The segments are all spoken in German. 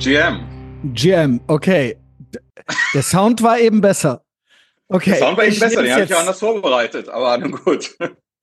GM. GM, okay. Der Sound war eben besser. Okay. Der Sound war eben besser, den habe ich ja anders vorbereitet, aber nun gut.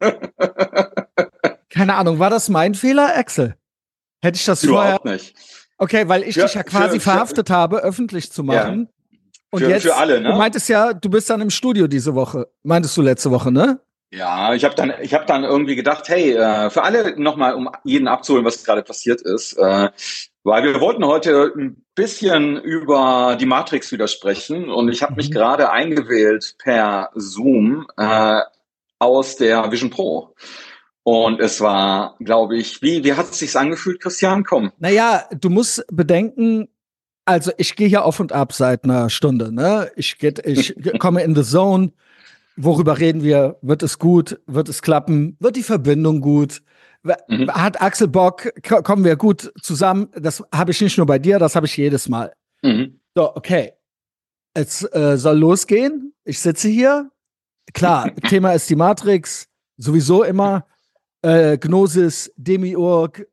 Keine Ahnung, war das mein Fehler, Axel? Hätte ich das Überhaupt nicht. Okay, weil ich dich ja quasi verhaftet habe, öffentlich zu machen. Ja. Und jetzt, für alle, ne? Du meintest ja, du bist dann im Studio diese Woche. Meintest du letzte Woche, ne? Ja, ich hab dann irgendwie gedacht, hey, für alle nochmal, um jeden abzuholen, was gerade passiert ist, weil wir wollten heute ein bisschen über die Matrix wieder sprechen und ich habe mich gerade eingewählt per Zoom aus der Vision Pro. Und es war, glaube ich, wie hat es sich angefühlt, Christian? Komm. Naja, du musst bedenken, also ich gehe hier auf und ab seit einer Stunde, ne? Ich komme in the zone. Worüber reden wir? Wird es gut? Wird es klappen? Wird die Verbindung gut? Hat Axel Bock? Kommen wir gut zusammen? Das habe ich nicht nur bei dir, das habe ich jedes Mal. So, okay. Es soll losgehen. Ich sitze hier. Klar, Thema ist die Matrix. Sowieso immer. Gnosis, Demiurg,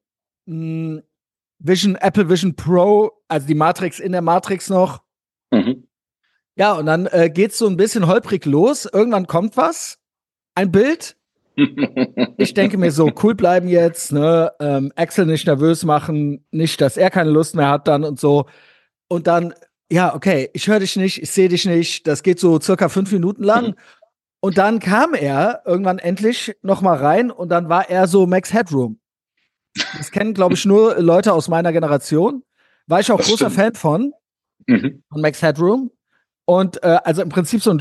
Vision, Apple Vision Pro, also die Matrix in der Matrix noch. Ja, und dann geht's so ein bisschen holprig los. Irgendwann kommt was, ein Bild. Ich denke mir so, cool bleiben jetzt, ne? Axel nicht nervös machen, nicht, dass er keine Lust mehr hat dann und so. Und dann, ja, okay, ich höre dich nicht, ich sehe dich nicht. Das geht so circa 5 Minuten lang. Und dann kam er irgendwann endlich noch mal rein und dann war er so Max Headroom. Das kennen, glaube ich, nur Leute aus meiner Generation. War ich auch großer Fan von Max Headroom. Und also im Prinzip so ein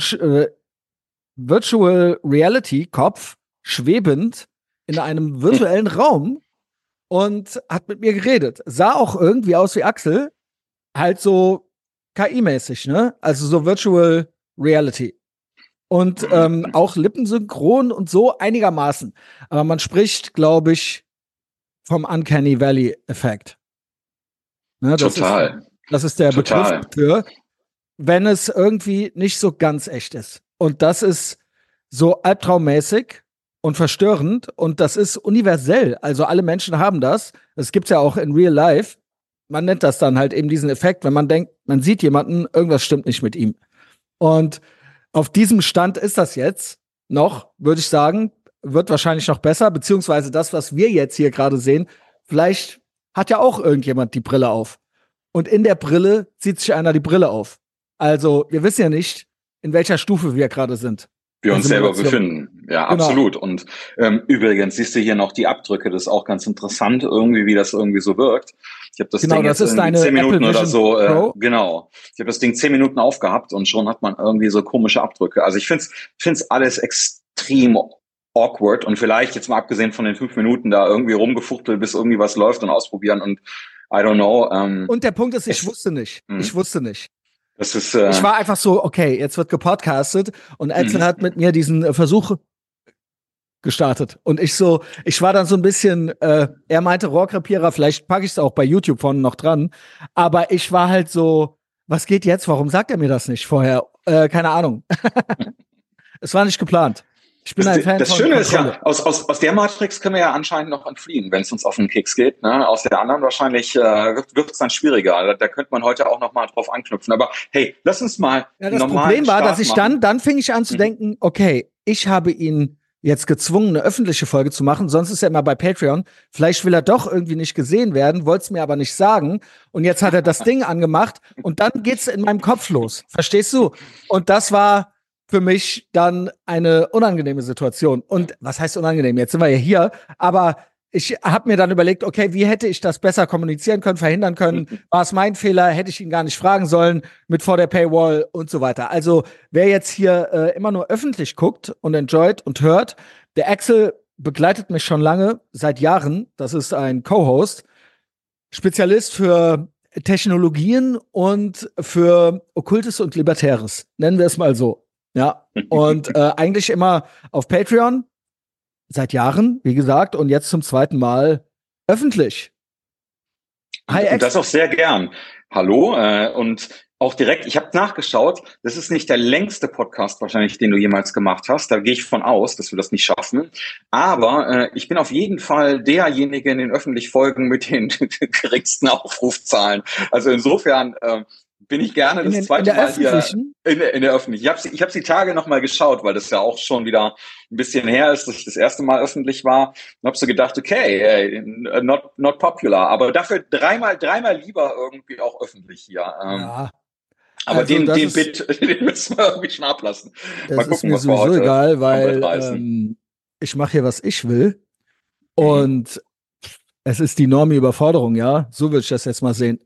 Virtual Reality Kopf, schwebend in einem virtuellen Raum und hat mit mir geredet. Sah auch irgendwie aus wie Axel, halt so KI-mäßig, ne? Also so Virtual Reality. Und auch lippensynchron und so einigermaßen. Aber man spricht, glaube ich, vom Uncanny Valley-Effekt. Ne, Total. Das ist der Begriff dafür, wenn es irgendwie nicht so ganz echt ist. Und das ist so albtraummäßig und verstörend und das ist universell. Also alle Menschen haben das. Das gibt's ja auch in Real Life. Man nennt das dann halt eben diesen Effekt, wenn man denkt, man sieht jemanden, irgendwas stimmt nicht mit ihm. Und auf diesem Stand ist das jetzt noch, würde ich sagen, wird wahrscheinlich noch besser, beziehungsweise das, was wir jetzt hier gerade sehen, vielleicht hat ja auch irgendjemand die Brille auf. Und in der Brille zieht sich einer die Brille auf. Also, wir wissen ja nicht, in welcher Stufe wir gerade sind. Wir uns selber befinden. Ja, genau. Absolut. Und übrigens siehst du hier noch die Abdrücke. Das ist auch ganz interessant, irgendwie, wie das irgendwie so wirkt. Ich habe das Ding jetzt ist deine 10 Minuten Apple oder so. Pro. Genau. Ich habe das Ding 10 Minuten aufgehabt und schon hat man irgendwie so komische Abdrücke. Also ich find's alles extrem awkward und vielleicht jetzt mal abgesehen von den 5 Minuten da irgendwie rumgefuchtelt, bis irgendwie was läuft und ausprobieren und I don't know. Und der Punkt ist, ich wusste nicht. Ich wusste nicht. Das ist, ich war einfach so, okay, jetzt wird gepodcastet und Axel hat mit mir diesen Versuch gestartet. Und ich war dann so ein bisschen, er meinte Rohrkrepierer, vielleicht packe ich es auch bei YouTube vorne noch dran, aber ich war halt so, was geht jetzt? Warum sagt er mir das nicht vorher? Keine Ahnung. Es war nicht geplant. Ich bin ein Fan das von Schöne Kontrolle. ist ja, aus der Matrix können wir ja anscheinend noch entfliehen, wenn es uns auf den Keks geht. Ne? Aus der anderen wahrscheinlich wird es dann schwieriger. Da könnte man heute auch noch mal drauf anknüpfen. Aber hey, lass uns mal das Problem war, dass ich dann fing ich an zu denken, okay, ich habe ihn jetzt gezwungen, eine öffentliche Folge zu machen. Sonst ist er immer bei Patreon. Vielleicht will er doch irgendwie nicht gesehen werden, wollte es mir aber nicht sagen. Und jetzt hat er das Ding angemacht und dann geht's in meinem Kopf los. Verstehst du? Und das war für mich dann eine unangenehme Situation. Und was heißt unangenehm? Jetzt sind wir ja hier, aber ich habe mir dann überlegt, okay, wie hätte ich das besser kommunizieren können, verhindern können? War es mein Fehler? Hätte ich ihn gar nicht fragen sollen mit vor der Paywall und so weiter. Also wer jetzt hier immer nur öffentlich guckt und enjoyt und hört, der Axel begleitet mich schon lange, seit Jahren. Das ist ein Co-Host, Spezialist für Technologien und für Okkultes und Libertäres. Nennen wir es mal so. Ja, und eigentlich immer auf Patreon, seit Jahren, wie gesagt, und jetzt zum zweiten Mal öffentlich. Hi, Und das Ex. auch sehr gern. Hallo, und auch direkt, ich habe nachgeschaut, das ist nicht der längste Podcast wahrscheinlich, den du jemals gemacht hast. Da gehe ich von aus, dass wir das nicht schaffen. Aber ich bin auf jeden Fall derjenige in den öffentlichen Folgen mit den geringsten Aufrufzahlen. Also insofern bin ich gerne das In zweite der Mal hier öffentlichen? in der öffentlichen. Ich hab die Tage noch mal geschaut, weil das ja auch schon wieder ein bisschen her ist, dass ich das erste Mal öffentlich war. Und habe so gedacht, okay, not popular, aber dafür dreimal lieber irgendwie auch öffentlich hier. Ja, Aber also den Bit, den müssen wir irgendwie schon ablassen. Mal das ist gucken, mir was wir sowieso heute egal, komplett weil reißen. ich mache hier, was ich will. Mhm. Und es ist die normie Überforderung, ja. So würde ich das jetzt mal sehen.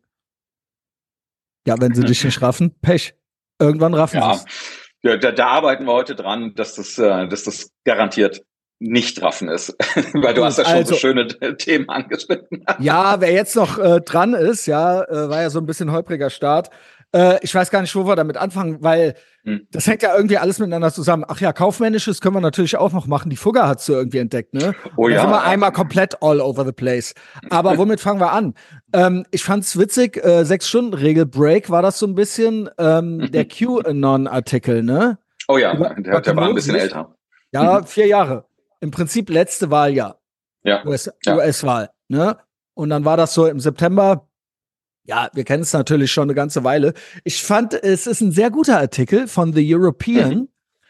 Ja, wenn sie dich nicht raffen, Pech. Irgendwann raffen sie Ja, es. da arbeiten wir heute dran, dass das garantiert nicht raffen ist. Weil du hast Gut, ja schon so also, schöne Themen angeschnitten. ja, wer jetzt noch dran ist, ja, war ja so ein bisschen holpriger Start. Ich weiß gar nicht, wo wir damit anfangen, weil Hm. das hängt ja irgendwie alles miteinander zusammen. Ach ja, Kaufmännisches können wir natürlich auch noch machen. Die Fugger hat's so irgendwie entdeckt, ne? Oh Und da sind ja, wir ja. einmal komplett all over the place. Aber womit fangen wir an? Ich fand's witzig, 6-Stunden-Regel, Break war das so ein bisschen, der QAnon-Artikel, ne? Oh Über, ja, über der war ein bisschen Gnosis. älter. Ja, Mhm. 4 Jahre. Im Prinzip letzte Wahljahr. Ja, ja. US-Wahl, ne? Und dann war das so im September. Ja, wir kennen es natürlich schon eine ganze Weile. Ich fand, es ist ein sehr guter Artikel von The Mhm. European,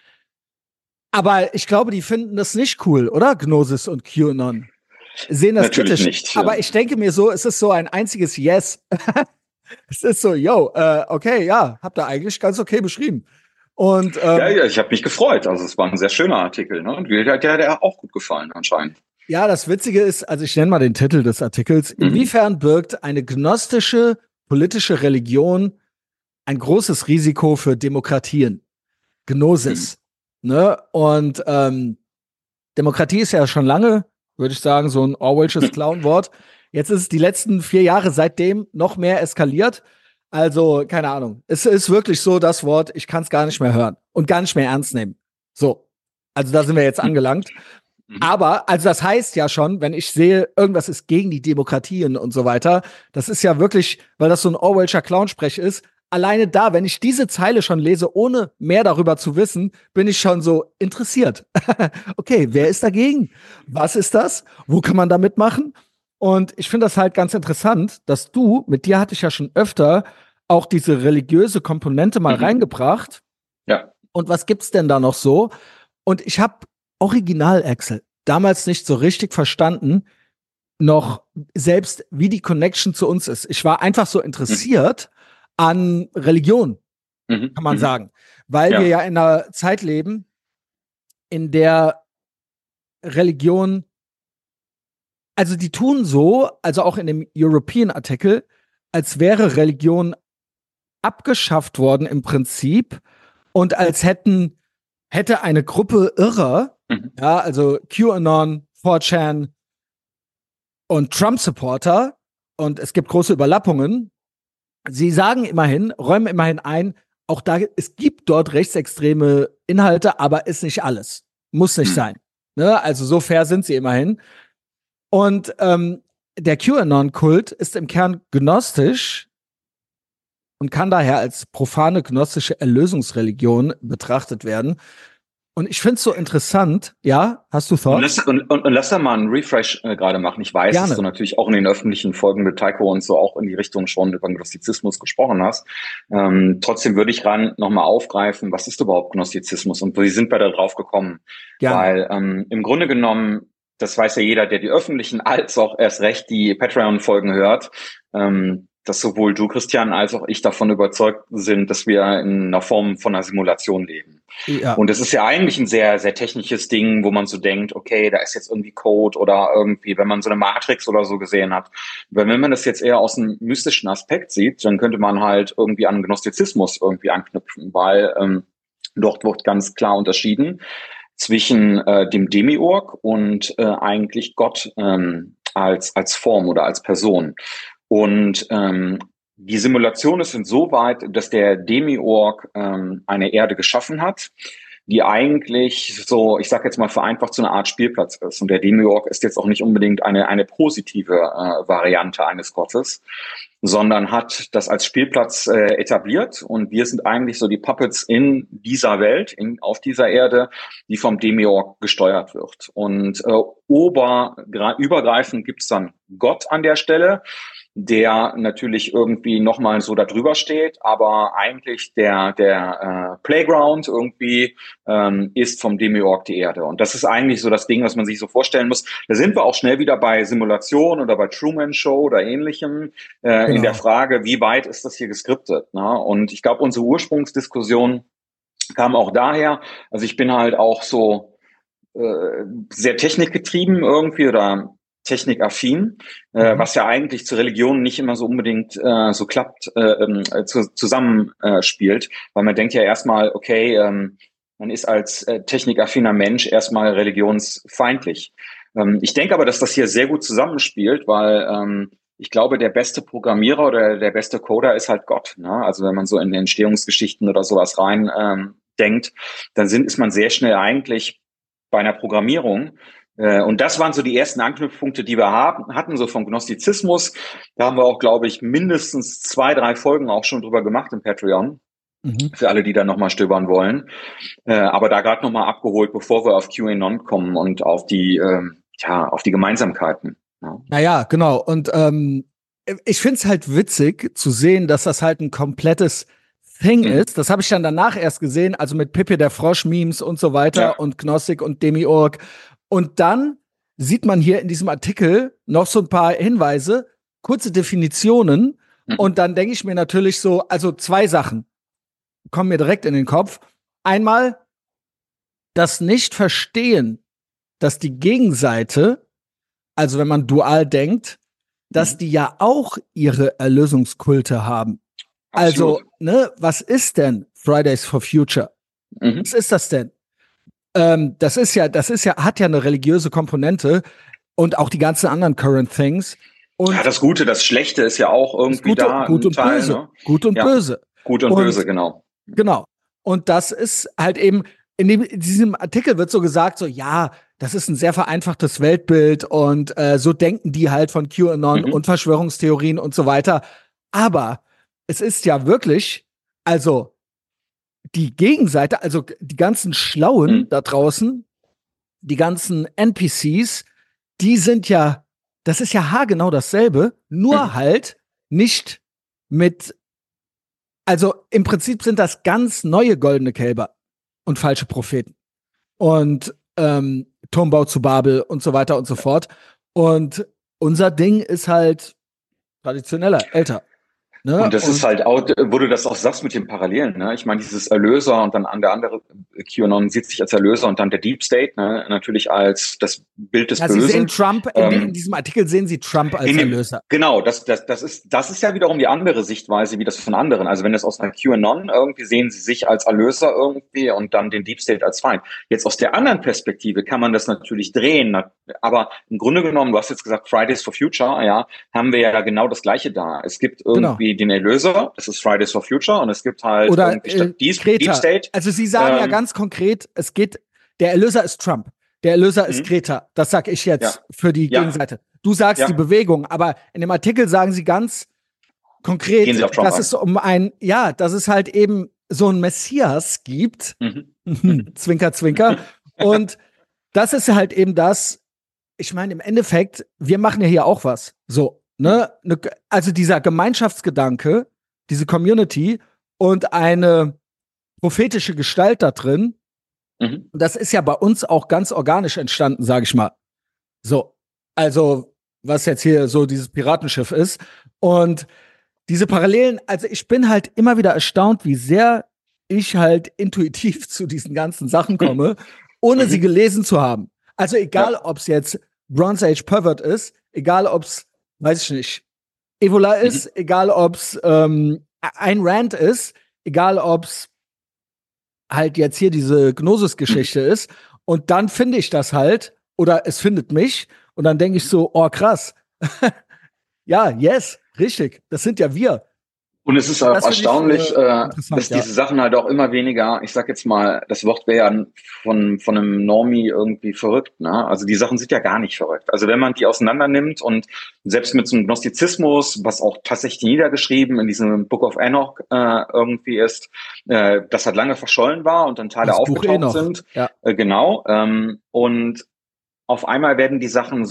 aber ich glaube, die finden das nicht cool, oder? Gnosis und QAnon. Sehen das Natürlich kritisch. nicht. Aber ich denke mir so, es ist so ein einziges Yes. Es ist so, yo, okay, ja, habt ihr eigentlich ganz okay beschrieben. Und Ja, ja, ich habe mich gefreut. Also es war ein sehr schöner Artikel, ne? Und der hat auch gut gefallen anscheinend. ja, das Witzige ist, also ich nenne mal den Titel des Artikels, Mhm. inwiefern birgt eine gnostische politische Religion ein großes Risiko für Demokratien? Mhm. Gnosis. Ne? Und Demokratie ist ja schon lange, würde ich sagen, so ein Orwellsches Clownwort. Jetzt ist es die letzten 4 Jahre seitdem noch mehr eskaliert. Also, keine Ahnung. Es ist wirklich so das Wort, ich kann es gar nicht mehr hören und gar nicht mehr ernst nehmen. So. Also, da sind wir jetzt angelangt. Mhm. Aber, also das heißt ja schon, wenn ich sehe, irgendwas ist gegen die Demokratien und so weiter, das ist ja wirklich, weil das so ein Orwellscher Clownsprech ist, alleine da, wenn ich diese Zeile schon lese, ohne mehr darüber zu wissen, bin ich schon so interessiert. Okay, wer ist dagegen? Was ist das? Wo kann man da mitmachen? Und ich finde das halt ganz interessant, dass mit dir hatte ich ja schon öfter auch diese religiöse Komponente mal Mhm. reingebracht. Ja. Und was gibt's denn da noch so? Und ich habe Original Excel damals nicht so richtig verstanden, noch selbst wie die Connection zu uns ist. Ich war einfach so Mhm. interessiert an Religion, Mhm. kann man Mhm. sagen, weil wir Ja. ja in einer Zeit leben, in der Religion, also die tun so, also auch in dem European Artikel, als wäre Religion abgeschafft worden im Prinzip und als hätte eine Gruppe Irrer, Mhm. ja, also QAnon, 4chan und Trump-Supporter, und es gibt große Überlappungen. Sie sagen immerhin, räumen immerhin ein, auch da, es gibt dort rechtsextreme Inhalte, aber ist nicht alles. Muss nicht Mhm. sein. Ne? Also so fair sind sie immerhin. Und der QAnon-Kult ist im Kern gnostisch und kann daher als profane gnostische Erlösungsreligion betrachtet werden. Und ich finde es so interessant, ja, hast du Thoughts? Und lass da mal einen Refresh gerade machen. Ich weiß, dass du Gerne. natürlich auch in den öffentlichen Folgen mit Taiko und so auch in die Richtung schon über Gnostizismus gesprochen hast. Trotzdem würde ich ran nochmal aufgreifen, was ist überhaupt Gnostizismus und wie sind wir da drauf gekommen? Gerne. Weil im Grunde genommen, das weiß ja jeder, der die öffentlichen als auch erst recht die Patreon-Folgen hört, dass sowohl du, Christian, als auch ich davon überzeugt sind, dass wir in einer Form von einer Simulation leben. Ja. Und es ist ja eigentlich ein sehr, sehr technisches Ding, wo man so denkt, okay, da ist jetzt irgendwie Code oder irgendwie, wenn man so eine Matrix oder so gesehen hat. Weil wenn man das jetzt eher aus einem mystischen Aspekt sieht, dann könnte man halt irgendwie an Gnostizismus irgendwie anknüpfen, weil dort wird ganz klar unterschieden zwischen dem Demiurg und eigentlich Gott als Form oder als Person. Und die Simulation ist insoweit, dass der Demiurg eine Erde geschaffen hat, die eigentlich so, ich sage jetzt mal vereinfacht, so eine Art Spielplatz ist. Und der Demiurg ist jetzt auch nicht unbedingt eine positive Variante eines Gottes, sondern hat das als Spielplatz etabliert. Und wir sind eigentlich so die Puppets in dieser Welt, auf dieser Erde, die vom Demiurg gesteuert wird. Und übergreifend gibt's dann Gott an der Stelle, der natürlich irgendwie nochmal so da drüber steht, aber eigentlich der Playground irgendwie ist vom Demiurg die Erde. Und das ist eigentlich so das Ding, was man sich so vorstellen muss. Da sind wir auch schnell wieder bei Simulation oder bei Truman Show oder ähnlichem, in der Frage, wie weit ist das hier geskriptet? Ne? Und ich glaube, unsere Ursprungsdiskussion kam auch daher, also ich bin halt auch so sehr technikgetrieben irgendwie oder technikaffin, was ja eigentlich zur Religion nicht immer so unbedingt so klappt, zusammenspielt, weil man denkt ja erstmal, okay, man ist als technikaffiner Mensch erstmal religionsfeindlich. Ich denke aber, dass das hier sehr gut zusammenspielt, weil ich glaube, der beste Programmierer oder der beste Coder ist halt Gott. Ne? Also wenn man so in Entstehungsgeschichten oder sowas rein denkt, dann ist man sehr schnell eigentlich bei einer Programmierung. Und das waren so die ersten Anknüpfpunkte, die wir hatten, so vom Gnostizismus. Da haben wir auch, glaube ich, mindestens 2, 3 Folgen auch schon drüber gemacht im Patreon. Für alle, die da nochmal stöbern wollen. Aber da gerade nochmal abgeholt, bevor wir auf QAnon kommen und auf die Gemeinsamkeiten. Ja. Naja, genau. Und ich finde es halt witzig zu sehen, dass das halt ein komplettes Thing ist. Das habe ich dann danach erst gesehen, also mit Pippi der Frosch-Memes und so weiter und Gnostik und Demiurg. Und dann sieht man hier in diesem Artikel noch so ein paar Hinweise, kurze Definitionen. Und dann denke ich mir natürlich so, also 2 Sachen kommen mir direkt in den Kopf. Einmal das Nicht-Verstehen, dass die Gegenseite, also wenn man dual denkt, dass die ja auch ihre Erlösungskulte haben. Absolut. Also, ne, was ist denn Fridays for Future? Was ist das denn? Das ist ja, hat ja eine religiöse Komponente und auch die ganzen anderen Current Things. Und ja, das Gute, das Schlechte ist ja auch irgendwie da. Gut und Teil, böse. Ne? Gut und böse. Gut und böse, genau. Genau. Und das ist halt eben, in diesem Artikel wird so gesagt, so, ja, das ist ein sehr vereinfachtes Weltbild und so denken die halt von QAnon und Verschwörungstheorien und so weiter. Aber es ist ja wirklich, also die Gegenseite, also die ganzen Schlauen da draußen, die ganzen NPCs, die sind ja, das ist ja haargenau dasselbe, nur halt nicht mit, also im Prinzip sind das ganz neue goldene Kälber und falsche Propheten. Und Turmbau zu Babel und so weiter und so fort. Und unser Ding ist halt traditioneller, älter. Ne? Und das ist halt auch, wo du das auch sagst mit den Parallelen, ne? Ich meine, dieses Erlöser und dann der andere QAnon sieht sich als Erlöser und dann der Deep State, ne? Natürlich als das Bild des Bösen. Sie sehen Trump, in diesem Artikel sehen sie Trump als Erlöser. Genau, das ist ja wiederum die andere Sichtweise, wie das von anderen. Also wenn das aus einer QAnon irgendwie sehen sie sich als Erlöser irgendwie und dann den Deep State als Feind. Jetzt aus der anderen Perspektive kann man das natürlich drehen, aber im Grunde genommen, du hast jetzt gesagt Fridays for Future, ja, haben wir ja genau das Gleiche da. Es gibt irgendwie den Erlöser, das ist Fridays for Future und es gibt halt oder Deep State. Also sie sagen ja ganz konkret, der Erlöser ist Trump. Der Erlöser ist Greta. Das sag ich jetzt für die Gegenseite. Du sagst die Bewegung, aber in dem Artikel sagen sie ganz konkret, dass es dass es halt eben so ein Messias gibt. Zwinker, zwinker. Und das ist halt eben das, ich meine, im Endeffekt, wir machen ja hier auch was. So. Ne? Also dieser Gemeinschaftsgedanke, diese Community und eine prophetische Gestalt da drin, das ist ja bei uns auch ganz organisch entstanden, sage ich mal. So, also was jetzt hier so dieses Piratenschiff ist. Und diese Parallelen, also ich bin halt immer wieder erstaunt, wie sehr ich halt intuitiv zu diesen ganzen Sachen komme, ohne sie gelesen zu haben. Also egal, ob es jetzt Bronze Age Pervert ist, egal, ob es weiß ich nicht, Evola ist, egal ob's Ayn Rand ist, egal ob's halt jetzt hier diese Gnosis-Geschichte ist. Und dann finde ich das halt, oder es findet mich, und dann denke ich so, oh krass. Ja, yes, richtig, das sind ja wir. Und es ist auch Das finde erstaunlich, ich dass interessant, ja. diese Sachen halt auch immer weniger, ich sag jetzt mal, das Wort wäre ja von einem Normie irgendwie verrückt, ne? Also die Sachen sind ja gar nicht verrückt. Also wenn man die auseinander nimmt und selbst mit so einem Gnostizismus, was auch tatsächlich niedergeschrieben in diesem Book of Enoch irgendwie ist, das halt lange verschollen war und dann Teile Das Buch eh aufgetaucht noch. sind, Ja. genau. Und auf einmal werden die Sachen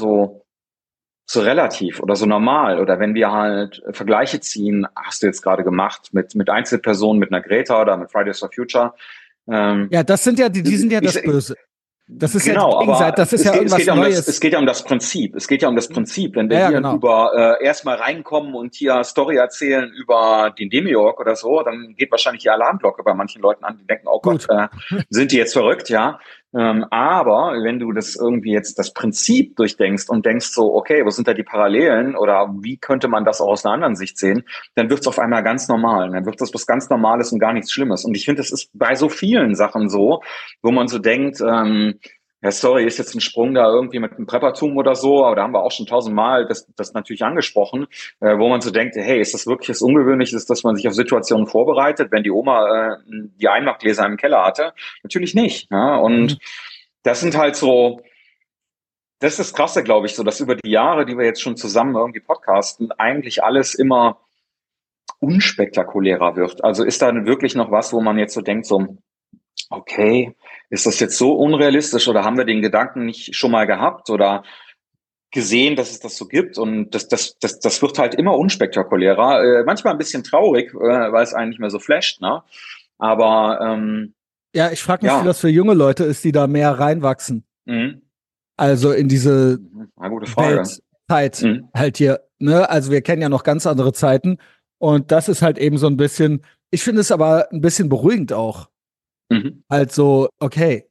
so relativ oder so normal. Oder wenn wir halt Vergleiche ziehen, hast du jetzt gerade gemacht, mit Einzelpersonen, mit einer Greta oder mit Fridays for Future. Ja, das sind ja, die sind ja Ich, das Böse. Das ist ja die Genau, Gegenseite, aber das ist ja es geht irgendwas ja um Neues. es geht ja um das Prinzip. Es geht ja um das Prinzip. Wenn wir Ja, ja, hier genau. über erstmal reinkommen und hier Story erzählen über den Demiurg oder so, dann geht wahrscheinlich die Alarmglocke bei manchen Leuten an, die denken, oh Gott, Gut. sind die jetzt verrückt, ja. Aber wenn du das irgendwie jetzt das Prinzip durchdenkst und denkst so, okay, wo sind da die Parallelen oder wie könnte man das auch aus einer anderen Sicht sehen, dann wird es auf einmal ganz normal. Dann wird das was ganz Normales und gar nichts Schlimmes. Und ich finde, das ist bei so vielen Sachen so, wo man so denkt, ja, sorry, ist jetzt ein Sprung da irgendwie mit einem Preppertum oder so, aber da haben wir auch schon tausendmal das natürlich angesprochen, wo man so denkt, hey, ist das wirklich das Ungewöhnliche, dass man sich auf Situationen vorbereitet, wenn die Oma die Einmachgläser im Keller hatte? Natürlich nicht. Ja? Und das sind halt so, das ist das Krasse, glaube ich, so, dass über die Jahre, die wir jetzt schon zusammen irgendwie podcasten, eigentlich alles immer unspektakulärer wird. Also ist da wirklich noch was, wo man jetzt so denkt, so, okay, ist das jetzt so unrealistisch oder haben wir den Gedanken nicht schon mal gehabt oder gesehen, dass es das so gibt? Und das wird halt immer unspektakulärer. Manchmal ein bisschen traurig, weil es einen nicht mehr so flasht, ne? Aber Ja, ich frage mich, wie ja. das für junge Leute ist, die da mehr reinwachsen. Mhm. Also in diese Eine gute Frage. Weltzeit Mhm. halt hier. Ne? Also wir kennen ja noch ganz andere Zeiten. Und das ist halt eben so ein bisschen, ich finde es aber ein bisschen beruhigend auch. Mhm. Halt so, okay,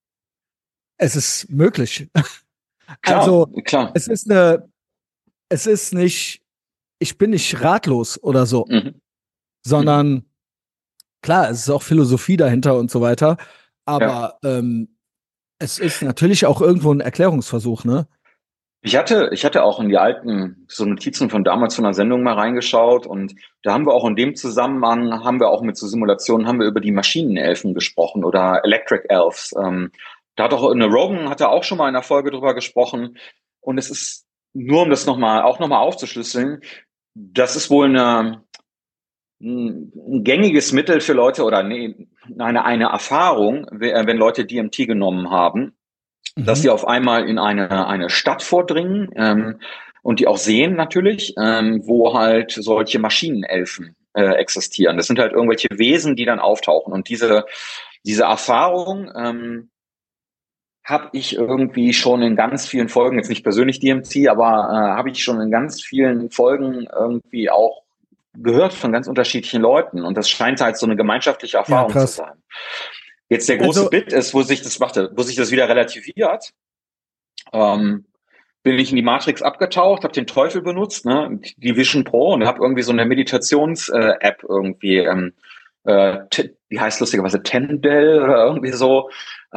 es ist möglich. Klar, Also klar. es ist nicht, ich bin nicht ratlos oder so, Mhm. sondern klar, es ist auch Philosophie dahinter und so weiter. Ja. Aber es ist natürlich auch irgendwo ein Erklärungsversuch, ne? Ich hatte auch in die alten so Notizen von damals von der Sendung mal reingeschaut und da haben wir auch in dem Zusammenhang, haben wir auch mit so Simulationen, haben wir über die Maschinenelfen gesprochen oder Electric Elves. Da hat auch eine Rogan hat da auch schon mal in einer Folge drüber gesprochen und es ist nur um das nochmal aufzuschlüsseln, das ist wohl ein gängiges Mittel für Leute oder nee, eine Erfahrung, wenn Leute DMT genommen haben, dass sie auf einmal in eine Stadt vordringen und die auch sehen natürlich, wo halt solche Maschinenelfen existieren. Das sind halt irgendwelche Wesen, die dann auftauchen. Und diese Erfahrung habe ich irgendwie schon in ganz vielen Folgen, jetzt nicht persönlich DMT, aber habe ich schon in ganz vielen Folgen irgendwie auch gehört von ganz unterschiedlichen Leuten. Und das scheint halt so eine gemeinschaftliche Ja, Erfahrung zu krass. sein. Jetzt der große Also, Bit ist, wo sich das wieder relativiert. Bin ich in die Matrix abgetaucht, habe den Teufel benutzt, ne, die Vision Pro und habe irgendwie so eine Meditations-App irgendwie, die heißt lustigerweise Tendel oder irgendwie so.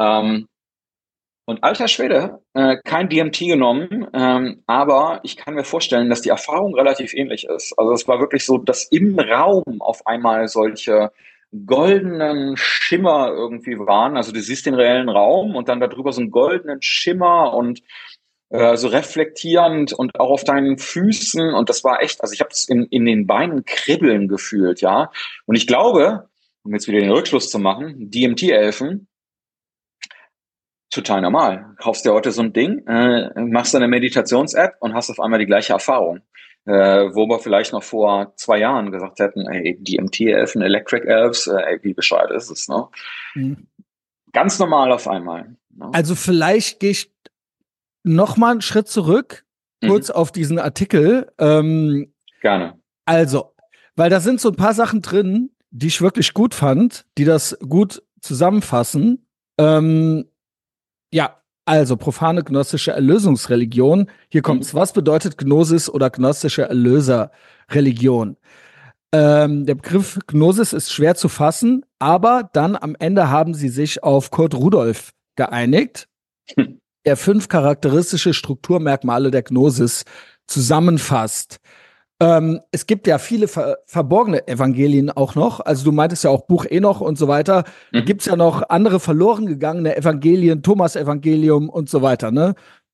Und alter Schwede, kein DMT genommen, aber ich kann mir vorstellen, dass die Erfahrung relativ ähnlich ist. Also es war wirklich so, dass im Raum auf einmal solche goldenen Schimmer irgendwie waren. Also du siehst den reellen Raum und dann darüber so einen goldenen Schimmer und so reflektierend und auch auf deinen Füßen. Und das war echt, also ich habe es in den Beinen kribbeln gefühlt, ja. Und ich glaube, um jetzt wieder den Rückschluss zu machen, DMT-Elfen, total normal. Kaufst dir heute so ein Ding, machst eine Meditations-App und hast auf einmal die gleiche Erfahrung. Wo wir vielleicht noch vor 2 Jahren gesagt hätten, ey, DMT-Elfen, Electric Elves, ey, wie bescheuert ist es, ne? Ganz normal auf einmal. Ne? also vielleicht gehe ich noch mal einen Schritt zurück, kurz auf diesen Artikel. Gerne. Also, weil da sind so ein paar Sachen drin, die ich wirklich gut fand, die das gut zusammenfassen. Ja, also profane gnostische Erlösungsreligion. Hier kommt's. Was bedeutet Gnosis oder gnostische Erlöserreligion? Der Begriff Gnosis ist schwer zu fassen, aber dann am Ende haben sie sich auf Kurt Rudolph geeinigt, der 5 charakteristische Strukturmerkmale der Gnosis zusammenfasst. Es gibt ja viele verborgene Evangelien auch noch. Also du meintest ja auch Buch Enoch und so weiter. Da Mhm. gibt's ja noch andere verloren gegangene Evangelien, Thomas-Evangelium und so weiter, ne?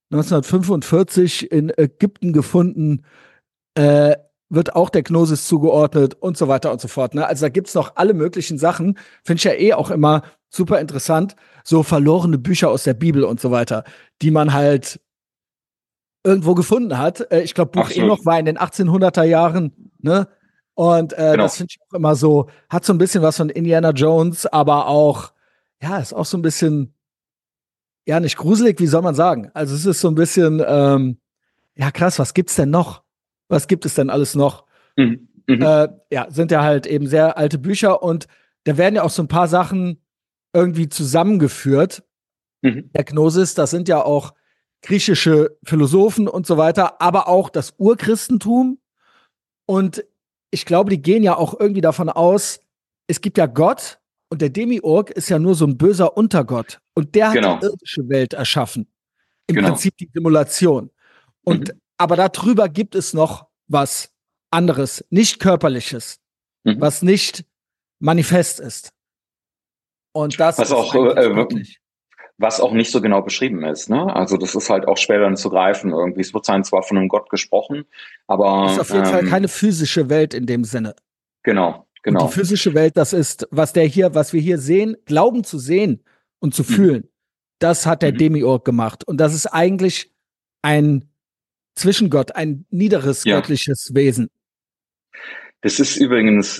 1945 in Ägypten gefunden, äh, wird auch der Gnosis zugeordnet und so weiter und so fort, ne? Also da gibt's noch alle möglichen Sachen. Finde ich ja eh auch immer super interessant. So verlorene Bücher aus der Bibel und so weiter, die man halt irgendwo gefunden hat. Ich glaube, Buch Absolut. Enoch war in den 1800er Jahren, ne? Und das Genau. finde ich auch immer so, hat so ein bisschen was von Indiana Jones, aber auch, ja, ist auch so ein bisschen, ja, nicht gruselig, wie soll man sagen? Also es ist so ein bisschen, ja, krass, was gibt's denn noch? Was gibt es denn alles noch? Mhm. Mhm. Ja, sind ja halt eben sehr alte Bücher und da werden ja auch so ein paar Sachen irgendwie zusammengeführt. Mhm. Der Gnosis, das sind ja auch griechische Philosophen und so weiter, aber auch das Urchristentum. Und ich glaube, die gehen ja auch irgendwie davon aus, es gibt ja Gott und der Demiurg ist ja nur so ein böser Untergott. Und der hat die Genau. irdische Welt erschaffen. Im Genau. Prinzip die Simulation. Und Mhm. aber darüber gibt es noch was anderes, nicht körperliches, Mhm. was nicht manifest ist. Und das Was ist auch eigentlich göttlich. was auch nicht so genau beschrieben ist. Ne? Also das ist halt auch schwer dann zu greifen. Irgendwie, es wird zwar von einem Gott gesprochen, Ist aber auf jeden Fall keine physische Welt in dem Sinne. genau, Und die genau. physische Welt, das ist, was wir hier sehen, glauben zu sehen und zu Mhm. fühlen, das hat der Mhm. Demiurg gemacht. Und das ist eigentlich ein Zwischengott, ein niederes Ja, göttliches Wesen. das ist übrigens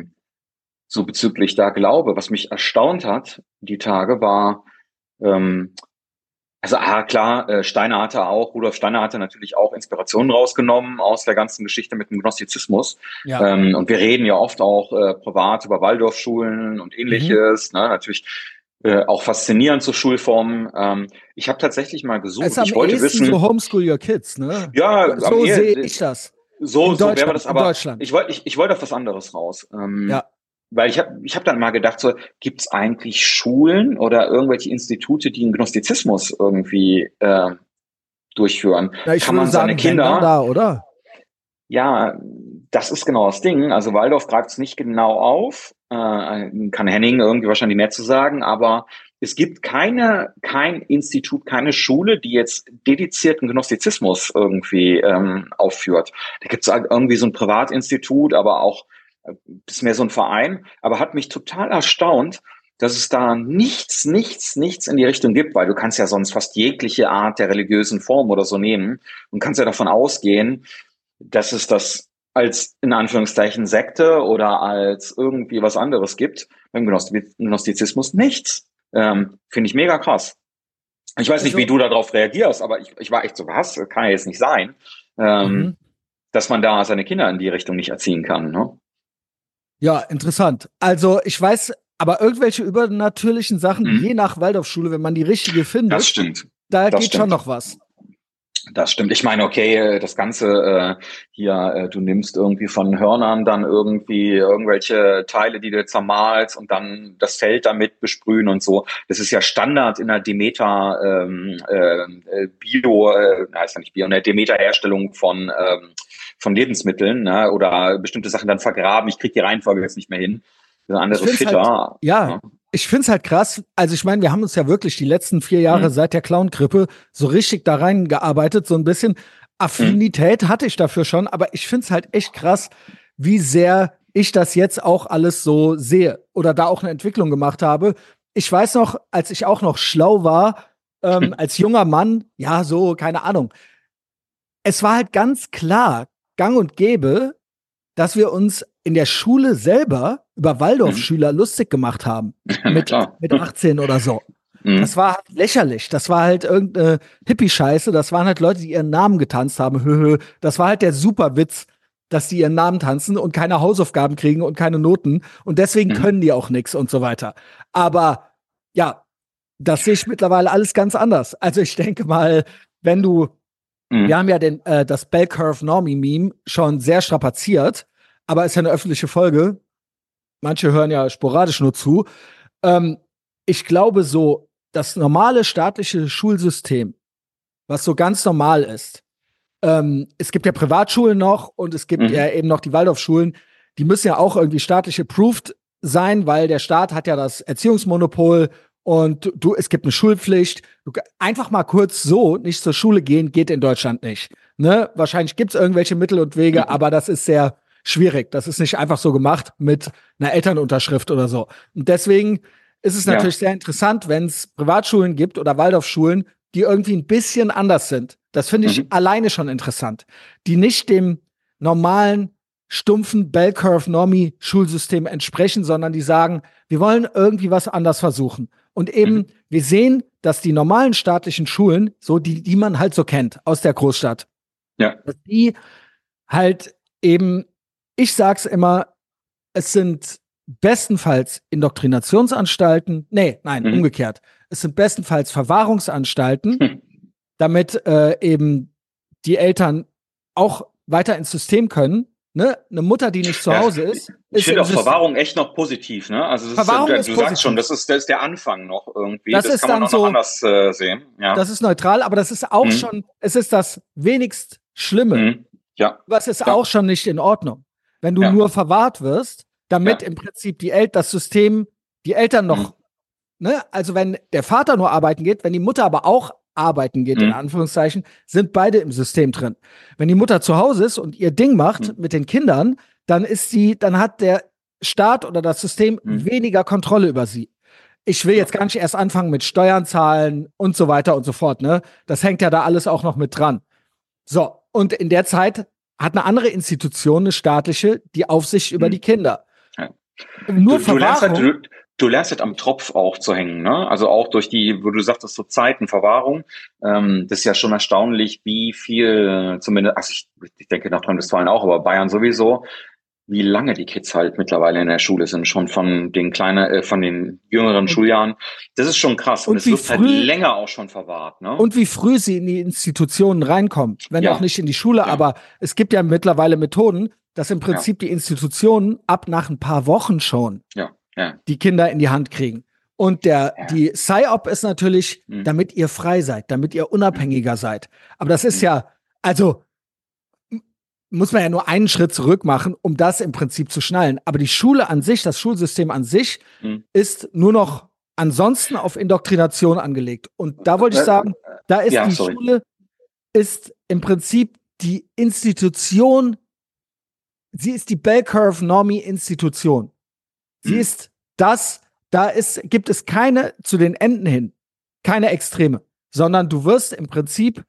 so bezüglich da Glaube, was mich erstaunt hat, die Tage war, ähm, also klar, Steiner hatte auch, Rudolf Steiner hatte natürlich auch Inspirationen rausgenommen aus der ganzen Geschichte mit dem Gnostizismus. Ja. Und wir reden ja oft auch privat über Waldorfschulen und Mhm. ähnliches. Ne? Natürlich auch faszinierend zur Schulform. Ich habe tatsächlich mal Es ist gesucht. am Ich wollte ehesten so wissen, Homeschool Your Kids, ne? ja, am So sehe Ehe, ich das. so wäre das, In aber Deutschland. ich wollte auf was anderes raus. Ja. Weil ich hab dann mal gedacht, so, gibt es eigentlich Schulen oder irgendwelche Institute, die einen Gnostizismus irgendwie durchführen? Na, ich Kann würde man seine sagen, wenn dann Kinder, da, oder? ja, das ist genau das Ding. Also Waldorf greift es nicht genau auf, kann Henning irgendwie wahrscheinlich mehr zu sagen, aber es gibt kein Institut, keine Schule, die jetzt dedizierten Gnostizismus irgendwie aufführt. Da gibt es halt irgendwie so ein Privatinstitut, aber auch ist mehr so ein Verein, aber hat mich total erstaunt, dass es da nichts in die Richtung gibt, weil du kannst ja sonst fast jegliche Art der religiösen Form oder so nehmen und kannst ja davon ausgehen, dass es das als in Anführungszeichen Sekte oder als irgendwie was anderes gibt. Beim Gnostizismus nichts. Finde ich mega krass. Ich weiß nicht, wie Also, du darauf reagierst, aber ich war echt so, was? Das kann ja jetzt nicht sein, mhm. dass man da seine Kinder in die Richtung nicht erziehen kann. Ne? Ja, interessant. Also, ich weiß, aber irgendwelche übernatürlichen Sachen, je Mhm. nach Waldorfschule, wenn man die richtige Das findet, stimmt. da Das geht schon stimmt. noch was. Das stimmt. Ich meine, okay, das Ganze hier, du nimmst irgendwie von Hörnern dann irgendwie irgendwelche Teile, die du zermalst und dann das Feld damit besprühen und so. Das ist ja Standard in der Demeter Bio, heißt ja nicht Bio, in der Demeter-Herstellung von Lebensmitteln, ne? Oder bestimmte Sachen dann vergraben. Ich kriege die Reihenfolge jetzt nicht mehr hin. Das ist ein Ich anderes finde es halt, Fitter. ja, Ne? ich finde es halt krass. Also, ich meine, wir haben uns ja wirklich die letzten 4 Jahre Mhm. seit der Clown-Grippe so richtig da reingearbeitet. So ein bisschen Mhm. Affinität hatte ich dafür schon, aber ich finde es halt echt krass, wie sehr ich das jetzt auch alles so sehe oder da auch eine Entwicklung gemacht habe. Ich weiß noch, als ich auch noch schlau war, als junger Mann, ja, so, keine Ahnung. Es war halt ganz klar, gang und gäbe, dass wir uns in der Schule selber über Mhm. Waldorfschüler lustig gemacht haben. Na klar. Mit 18 oder so. Das Mhm. war halt lächerlich. Das war halt irgendeine Hippie-Scheiße. Das waren halt Leute, die ihren Namen getanzt haben. Höhö. Das war halt der Superwitz, dass die ihren Namen tanzen und keine Hausaufgaben kriegen und keine Noten. Und deswegen Mhm. können die auch nichts und so weiter. Aber ja, das sehe ich mittlerweile alles ganz anders. Also ich denke mal, wenn du wir Mhm. haben ja das Bell Curve Normie Meme schon sehr strapaziert, aber ist ja eine öffentliche Folge. Manche hören ja sporadisch nur zu. Ähm, Ich glaube so, das normale staatliche Schulsystem, was so ganz normal ist, Es gibt ja Privatschulen noch und es gibt ja eben noch die Waldorfschulen. Die müssen ja auch irgendwie staatlich approved sein, weil der Staat hat ja das Erziehungsmonopol und es gibt eine Schulpflicht. Einfach mal kurz so nicht zur Schule gehen, geht in Deutschland nicht. Ne? Wahrscheinlich gibt es irgendwelche Mittel und Wege, aber das ist sehr schwierig. Das ist nicht einfach so gemacht mit einer Elternunterschrift oder so. Und deswegen ist es natürlich sehr interessant, wenn es Privatschulen gibt oder Waldorfschulen, die irgendwie ein bisschen anders sind. Das finde ich alleine schon interessant. Die nicht dem normalen, stumpfen Bell-Curve-Normie-Schulsystem entsprechen, sondern die sagen, wir wollen irgendwie was anders versuchen. Und eben, wir sehen, dass die normalen staatlichen Schulen, so die man halt so kennt aus der Großstadt, dass die halt eben, ich sag's immer, es sind bestenfalls Indoktrinationsanstalten, umgekehrt. Es sind bestenfalls Verwahrungsanstalten, damit eben die Eltern auch weiter ins System können. Ne? Eine Mutter, die nicht zu Hause ist. Ich finde auch Verwahrung echt noch positiv. Ne? Also Verwahrung ist du positiv. sagst schon, das ist der Anfang noch irgendwie. Das kann man auch noch anders sehen. Ja. Das ist neutral, aber das ist auch schon, es ist das wenigst Schlimme. Ja. Aber es ist auch schon nicht in Ordnung, wenn du nur verwahrt wirst, damit im Prinzip das System, die Eltern noch, ne, also wenn der Vater nur arbeiten geht, wenn die Mutter aber auch arbeiten geht, in Anführungszeichen, sind beide im System drin. Wenn die Mutter zu Hause ist und ihr Ding macht mit den Kindern, dann hat der Staat oder das System weniger Kontrolle über sie. Ich will jetzt gar nicht erst anfangen mit Steuern zahlen und so weiter und so fort, ne? Das hängt ja da alles auch noch mit dran. So, und in der Zeit hat eine andere Institution, eine staatliche, die Aufsicht über die Kinder. Ja. Nur Du lernst halt am Tropf auch zu hängen, ne? Also auch durch wo du sagtest, so Zeitenverwahrung. Das ist ja schon erstaunlich, wie viel, zumindest, also ich denke nach Nordrhein-Westfalen auch, aber Bayern sowieso, wie lange die Kids halt mittlerweile in der Schule sind, schon von den von den jüngeren Schuljahren. Das ist schon krass. Und es wird halt länger auch schon verwahrt, ne? Und wie früh sie in die Institutionen reinkommen, wenn auch nicht in die Schule, aber es gibt ja mittlerweile Methoden, dass im Prinzip die Institutionen ab nach ein paar Wochen schon die Kinder in die Hand kriegen. Und die PSYOP ist natürlich, damit ihr frei seid, damit ihr unabhängiger seid. Aber das ist also muss man ja nur einen Schritt zurück machen, um das im Prinzip zu schnallen. Aber die Schule an sich, das Schulsystem an sich, ist nur noch ansonsten auf Indoktrination angelegt. Und da wollte ich sagen, da ist die Schule, ist im Prinzip die Institution, sie ist die Bell-Curve-Normie-Institution. Sie ist gibt es keine, zu den Enden hin, keine Extreme, sondern du wirst im Prinzip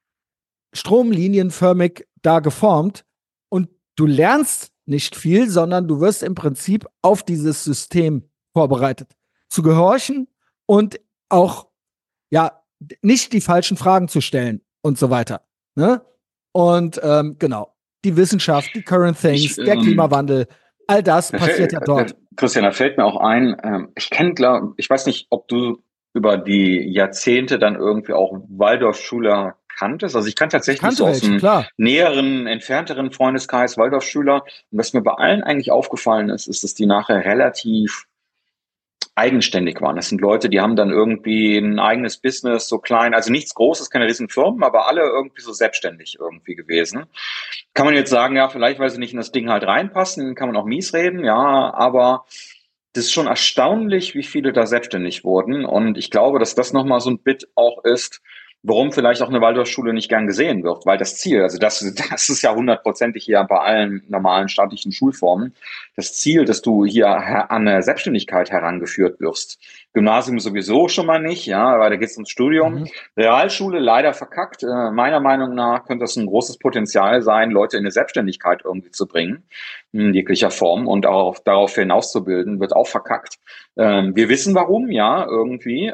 stromlinienförmig da geformt und du lernst nicht viel, sondern du wirst im Prinzip auf dieses System vorbereitet, zu gehorchen und auch, nicht die falschen Fragen zu stellen und so weiter. Ne? Und genau, die Wissenschaft, die Current Things, der Klimawandel, all das passiert ja dort. Christian, da fällt mir auch ein, ich weiß nicht, ob du über die Jahrzehnte dann irgendwie auch Waldorfschüler kanntest. Also ich kann tatsächlich so aus dem näheren, entfernteren Freundeskreis Waldorfschüler. Und was mir bei allen eigentlich aufgefallen ist, dass die nachher relativ eigenständig waren. Das sind Leute, die haben dann irgendwie ein eigenes Business, so klein, also nichts Großes, keine riesen Firmen, aber alle irgendwie so selbstständig irgendwie gewesen. Kann man jetzt sagen, ja, vielleicht, weil sie nicht in das Ding halt reinpassen, kann man auch mies reden, ja, aber das ist schon erstaunlich, wie viele da selbstständig wurden. Und ich glaube, dass das nochmal so ein Bit auch ist, warum vielleicht auch eine Waldorfschule nicht gern gesehen wird, weil das Ziel, also das ist ja 100%ig hier bei allen normalen staatlichen Schulformen, das Ziel, dass du hier an eine Selbstständigkeit herangeführt wirst. Gymnasium sowieso schon mal nicht, ja, weil da geht's ums Studium. Realschule leider verkackt. Meiner Meinung nach könnte das ein großes Potenzial sein, Leute in eine Selbstständigkeit irgendwie zu bringen, in jeglicher Form und auch darauf hinauszubilden, wird auch verkackt. Wir wissen warum, ja, irgendwie.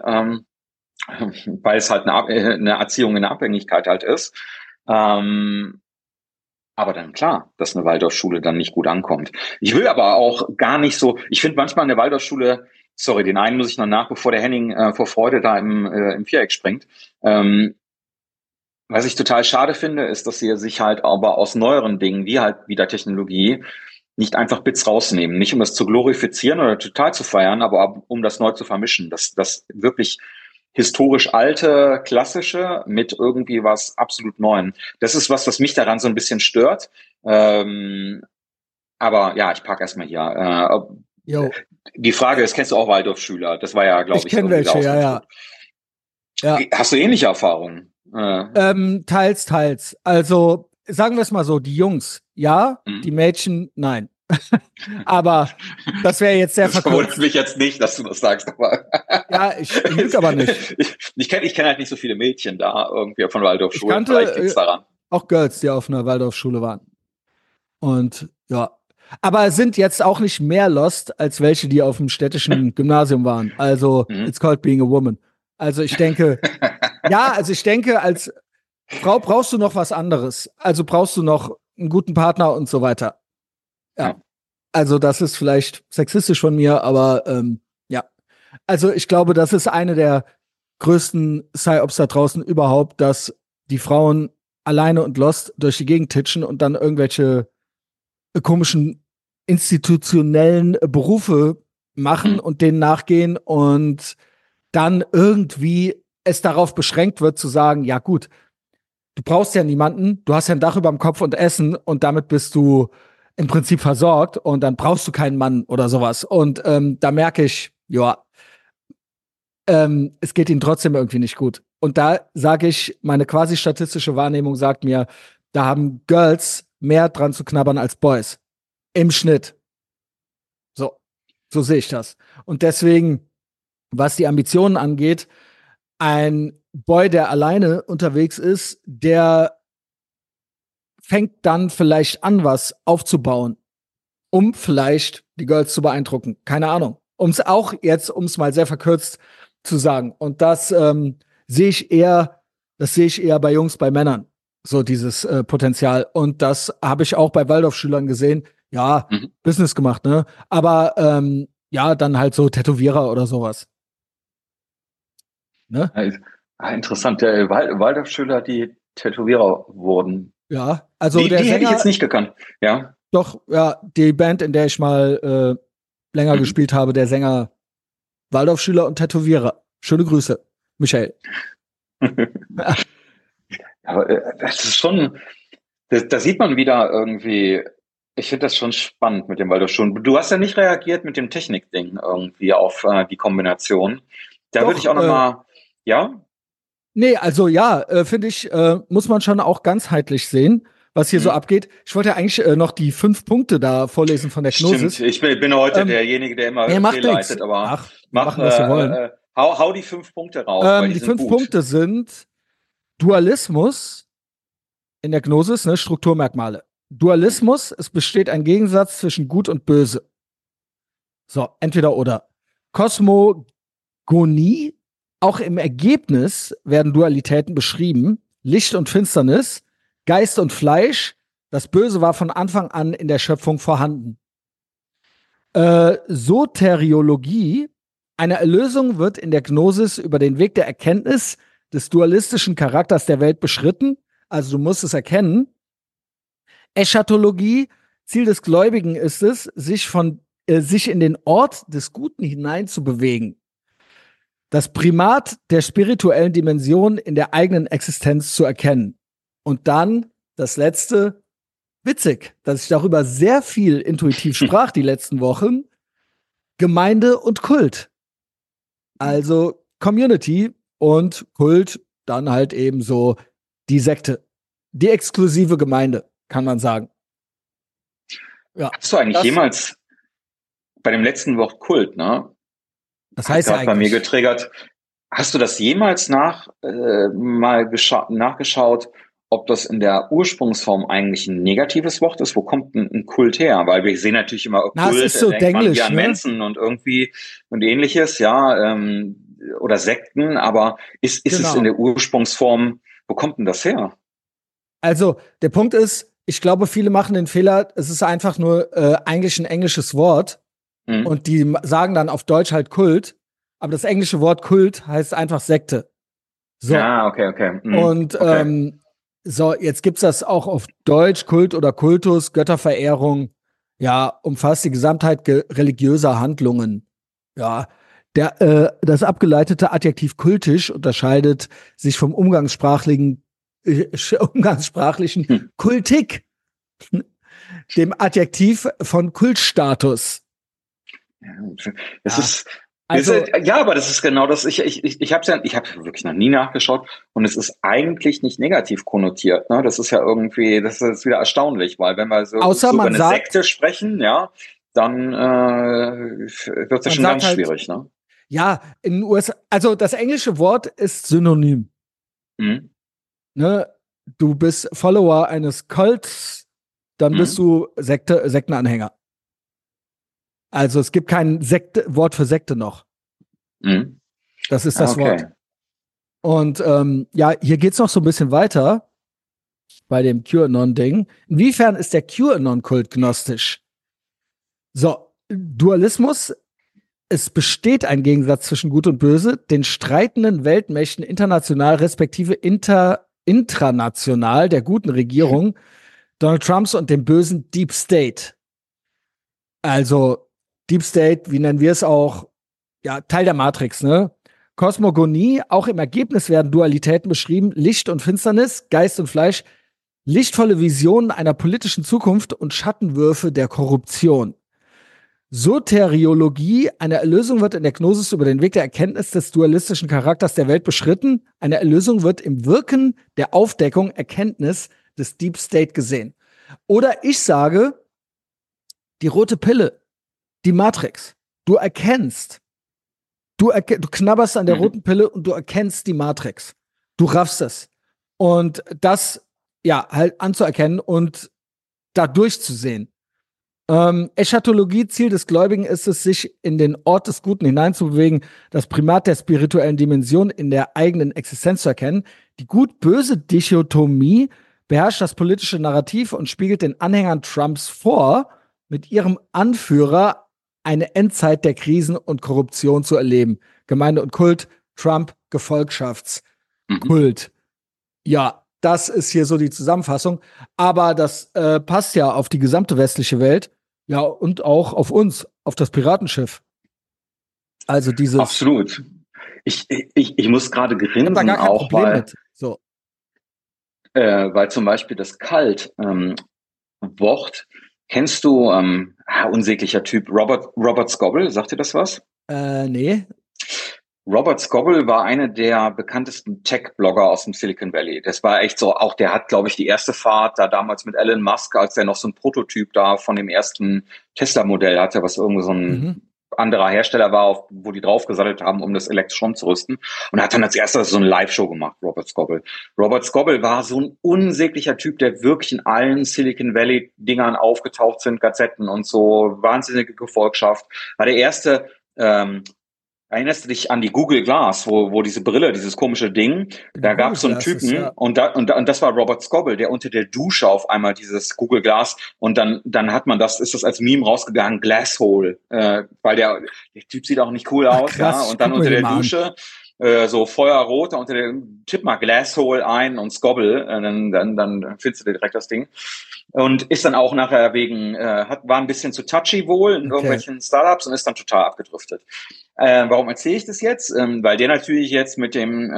Weil es halt eine Erziehung in der Abhängigkeit halt ist. Aber dann klar, dass eine Waldorfschule dann nicht gut ankommt. Ich will aber auch gar nicht so, ich finde manchmal eine Waldorfschule, sorry, den einen muss ich noch bevor der Henning vor Freude da im Viereck springt. Was ich total schade finde, ist, dass sie sich halt aber aus neueren Dingen, wie halt wieder Technologie, nicht einfach Bits rausnehmen. Nicht um das zu glorifizieren oder total zu feiern, aber um das neu zu vermischen. Dass wirklich historisch alte, klassische mit irgendwie was absolut Neuem. Das ist was mich daran so ein bisschen stört. Aber ja, ich parke erstmal hier. Jo. Die Frage ist, kennst du auch Waldorfschüler? Das war ja, glaube Ich ich, kenne irgendwie der welche, ja, ja. Ausgangspunkt. Ja. Hast du ähnliche Erfahrungen? Teils, teils. Also sagen wir es mal so, die Jungs, ja, die Mädchen, nein. Aber das wäre jetzt sehr verkürzt. Das verkürzt. wundert mich jetzt nicht, dass du das sagst, aber ja, ich lüge aber nicht. Ich kenn halt nicht so viele Mädchen da irgendwie von Waldorfschulen. Vielleicht liegt's daran. Auch Girls, die auf einer Waldorfschule waren. Und ja. Aber sind jetzt auch nicht mehr lost als welche, die auf dem städtischen Gymnasium waren. Also, it's called being a woman. Also ich denke, als Frau brauchst du noch was anderes. Also brauchst du noch einen guten Partner und so weiter. Ja. Also das ist vielleicht sexistisch von mir, aber ja. Also ich glaube, das ist eine der größten Psy-Ops da draußen überhaupt, dass die Frauen alleine und lost durch die Gegend titschen und dann irgendwelche komischen institutionellen Berufe machen und denen nachgehen und dann irgendwie es darauf beschränkt wird zu sagen, ja gut, du brauchst ja niemanden, du hast ja ein Dach über dem Kopf und Essen und damit bist du im Prinzip versorgt und dann brauchst du keinen Mann oder sowas. Und da merke ich, ja, es geht ihnen trotzdem irgendwie nicht gut. Und da sage ich, meine quasi statistische Wahrnehmung sagt mir, da haben Girls mehr dran zu knabbern als Boys. Im Schnitt. So sehe ich das. Und deswegen, was die Ambitionen angeht, ein Boy, der alleine unterwegs ist, der fängt dann vielleicht an, was aufzubauen, um vielleicht die Girls zu beeindrucken. Keine Ahnung. Um es mal sehr verkürzt zu sagen. Und das sehe ich eher bei Jungs, bei Männern, so dieses Potenzial. Und das habe ich auch bei Waldorfschülern gesehen. Ja, Business gemacht, ne? Aber ja, dann halt so Tätowierer oder sowas. Ne? Interessant. Der Waldorfschüler, die Tätowierer wurden. Ja, also die Sänger, hätte ich jetzt nicht gekannt. Ja. Doch, ja, die Band, in der ich mal länger gespielt habe, der Sänger Waldorfschüler und Tätowierer. Schöne Grüße, Michael. Aber das ist schon, da sieht man wieder irgendwie, ich finde das schon spannend mit dem Waldorfschulen. Du hast ja nicht reagiert mit dem Technikding irgendwie auf die Kombination. Da würde ich auch noch mal, ja? Nee, also ja, finde ich, muss man schon auch ganzheitlich sehen, was hier so abgeht. Ich wollte ja eigentlich noch die 5 Punkte da vorlesen von der Gnosis. Stimmt, ich bin heute derjenige, der immer fehlleitet, aber machen, was wir wollen. Hau die 5 Punkte raus, weil die 5 Punkte sind Dualismus in der Gnosis, ne, Strukturmerkmale. Dualismus, es besteht ein Gegensatz zwischen Gut und Böse. So, entweder oder. Kosmogonie, auch im Ergebnis werden Dualitäten beschrieben. Licht und Finsternis, Geist und Fleisch. Das Böse war von Anfang an in der Schöpfung vorhanden. Soteriologie, eine Erlösung wird in der Gnosis über den Weg der Erkenntnis des dualistischen Charakters der Welt beschritten. Also du musst es erkennen. Eschatologie, Ziel des Gläubigen ist es, sich in den Ort des Guten hineinzubewegen. Das Primat der spirituellen Dimension in der eigenen Existenz zu erkennen. Und dann das Letzte, witzig, dass ich darüber sehr viel intuitiv sprach die letzten Wochen, Gemeinde und Kult. Also Community und Kult, dann halt eben so die Sekte. Die exklusive Gemeinde, kann man sagen. Ja, hast du eigentlich jemals bei dem letzten Wort Kult, ne? Das heißt ja eigentlich. Bei mir getriggert. Hast du das jemals nachgeschaut, ob das in der Ursprungsform eigentlich ein negatives Wort ist? Wo kommt ein Kult her? Weil wir sehen natürlich immer Kult, es ist so denglisch, an Mensen und irgendwie und ähnliches, ja, oder Sekten, aber ist es in der Ursprungsform, wo kommt denn das her? Also, der Punkt ist, ich glaube, viele machen den Fehler, es ist einfach nur eigentlich ein englisches Wort und die sagen dann auf Deutsch halt Kult, aber das englische Wort Kult heißt einfach Sekte. So. Ja, okay. Und so, jetzt gibt's das auch auf Deutsch, Kult oder Kultus, Götterverehrung, ja, umfasst die Gesamtheit religiöser Handlungen. Ja, Das abgeleitete Adjektiv kultisch unterscheidet sich vom umgangssprachlichen kultig, dem Adjektiv von Kultstatus. Das Ja. ist, Also, ja, aber das ist genau das. Ich habe wirklich noch nie nachgeschaut und es ist eigentlich nicht negativ konnotiert. Ne? Das ist ja irgendwie, das ist wieder erstaunlich, weil wenn wir so außer über man eine sagt, Sekte sprechen, ja, dann wird es ja man schon sagt ganz halt, schwierig. Ne? ja, in den USA, also das englische Wort ist synonym. Mhm. Ne? Du bist Follower eines Kults, dann bist Mhm. du Sektenanhänger. Also es gibt kein Wort für Sekte noch. Mhm. Das ist Ah, das okay. Wort. Und ja, hier geht's noch so ein bisschen weiter bei dem QAnon-Ding. Inwiefern ist der QAnon-Kult gnostisch? So, Dualismus, es besteht ein Gegensatz zwischen Gut und Böse, den streitenden Weltmächten international respektive intranational der guten Regierung Donald Trumps und dem bösen Deep State. Also Deep State, wie nennen wir es auch? Ja, Teil der Matrix, ne? Kosmogonie, auch im Ergebnis werden Dualitäten beschrieben, Licht und Finsternis, Geist und Fleisch, lichtvolle Visionen einer politischen Zukunft und Schattenwürfe der Korruption. Soteriologie, eine Erlösung wird in der Gnosis über den Weg der Erkenntnis des dualistischen Charakters der Welt beschritten. Eine Erlösung wird im Wirken der Aufdeckung, Erkenntnis des Deep State gesehen. Oder ich sage, die rote Pille, die Matrix. Du erkennst, du knabberst an der roten Pille und du erkennst die Matrix. Du raffst es. Und das, ja, halt anzuerkennen und da durchzusehen. Eschatologie, Ziel des Gläubigen ist es, sich in den Ort des Guten hineinzubewegen, das Primat der spirituellen Dimension in der eigenen Existenz zu erkennen. Die gut-böse Dichotomie beherrscht das politische Narrativ und spiegelt den Anhängern Trumps vor, mit ihrem Anführer eine Endzeit der Krisen und Korruption zu erleben. Gemeinde und Kult, Trump, Gefolgschaftskult. Ja, das ist hier so die Zusammenfassung. Aber das passt ja auf die gesamte westliche Welt. Ja, und auch auf uns, auf das Piratenschiff. Also dieses. Absolut. Ich muss gerade Ich habe grinsen, da gar kein auch Problem mit. So. weil zum Beispiel das Wort, kennst du, unsäglicher Typ, Robert Scoble, sagt dir das was? Nee. Robert Scoble war einer der bekanntesten Tech-Blogger aus dem Silicon Valley. Das war echt so, auch der hat, glaube ich, die erste Fahrt da damals mit Elon Musk, als der noch so ein Prototyp da von dem ersten Tesla-Modell hatte, was irgendwie so ein anderer Hersteller war, wo die draufgesattelt haben, um das elektrisch umzurüsten. Und er hat dann als erstes so eine Live-Show gemacht, Robert Scoble. Robert Scoble war so ein unsäglicher Typ, der wirklich in allen Silicon Valley-Dingern aufgetaucht sind, Gazetten und so, wahnsinnige Gefolgschaft. War der erste, erinnerst du dich an die Google Glass, wo diese Brille, dieses komische Ding, da gab es so einen Typen ja. und das war Robert Scoble, der unter der Dusche auf einmal dieses Google Glass und dann hat man ist das als Meme rausgegangen, Glasshole, weil der Typ sieht auch nicht cool aus, krass, ja, und dann unter der Dusche so feuerrot, unter dem tipp mal Glasshole ein und Scoble, dann findest du direkt das Ding. Und ist dann auch nachher war ein bisschen zu touchy wohl in irgendwelchen Startups und ist dann total abgedriftet. Warum erzähle ich das jetzt? Weil der natürlich jetzt mit dem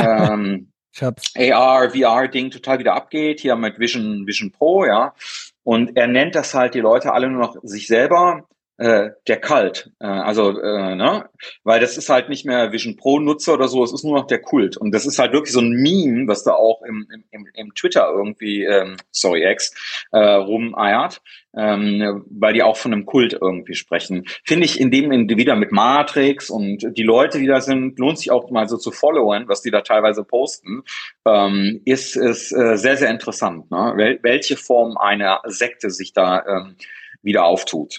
AR, VR-Ding total wieder abgeht, hier mit Vision Pro, ja. Und er nennt das halt die Leute alle nur noch sich selber der Cult. Ne? Weil das ist halt nicht mehr Vision Pro-Nutzer oder so, es ist nur noch der Kult. Und das ist halt wirklich so ein Meme, was da auch im Twitter irgendwie, X, rumeiert. Weil die auch von einem Kult irgendwie sprechen. Finde ich wieder mit Matrix und die Leute, die da sind, lohnt sich auch mal so zu followen, was die da teilweise posten, ist sehr, sehr interessant, ne? Welche Form einer Sekte sich da wieder auftut.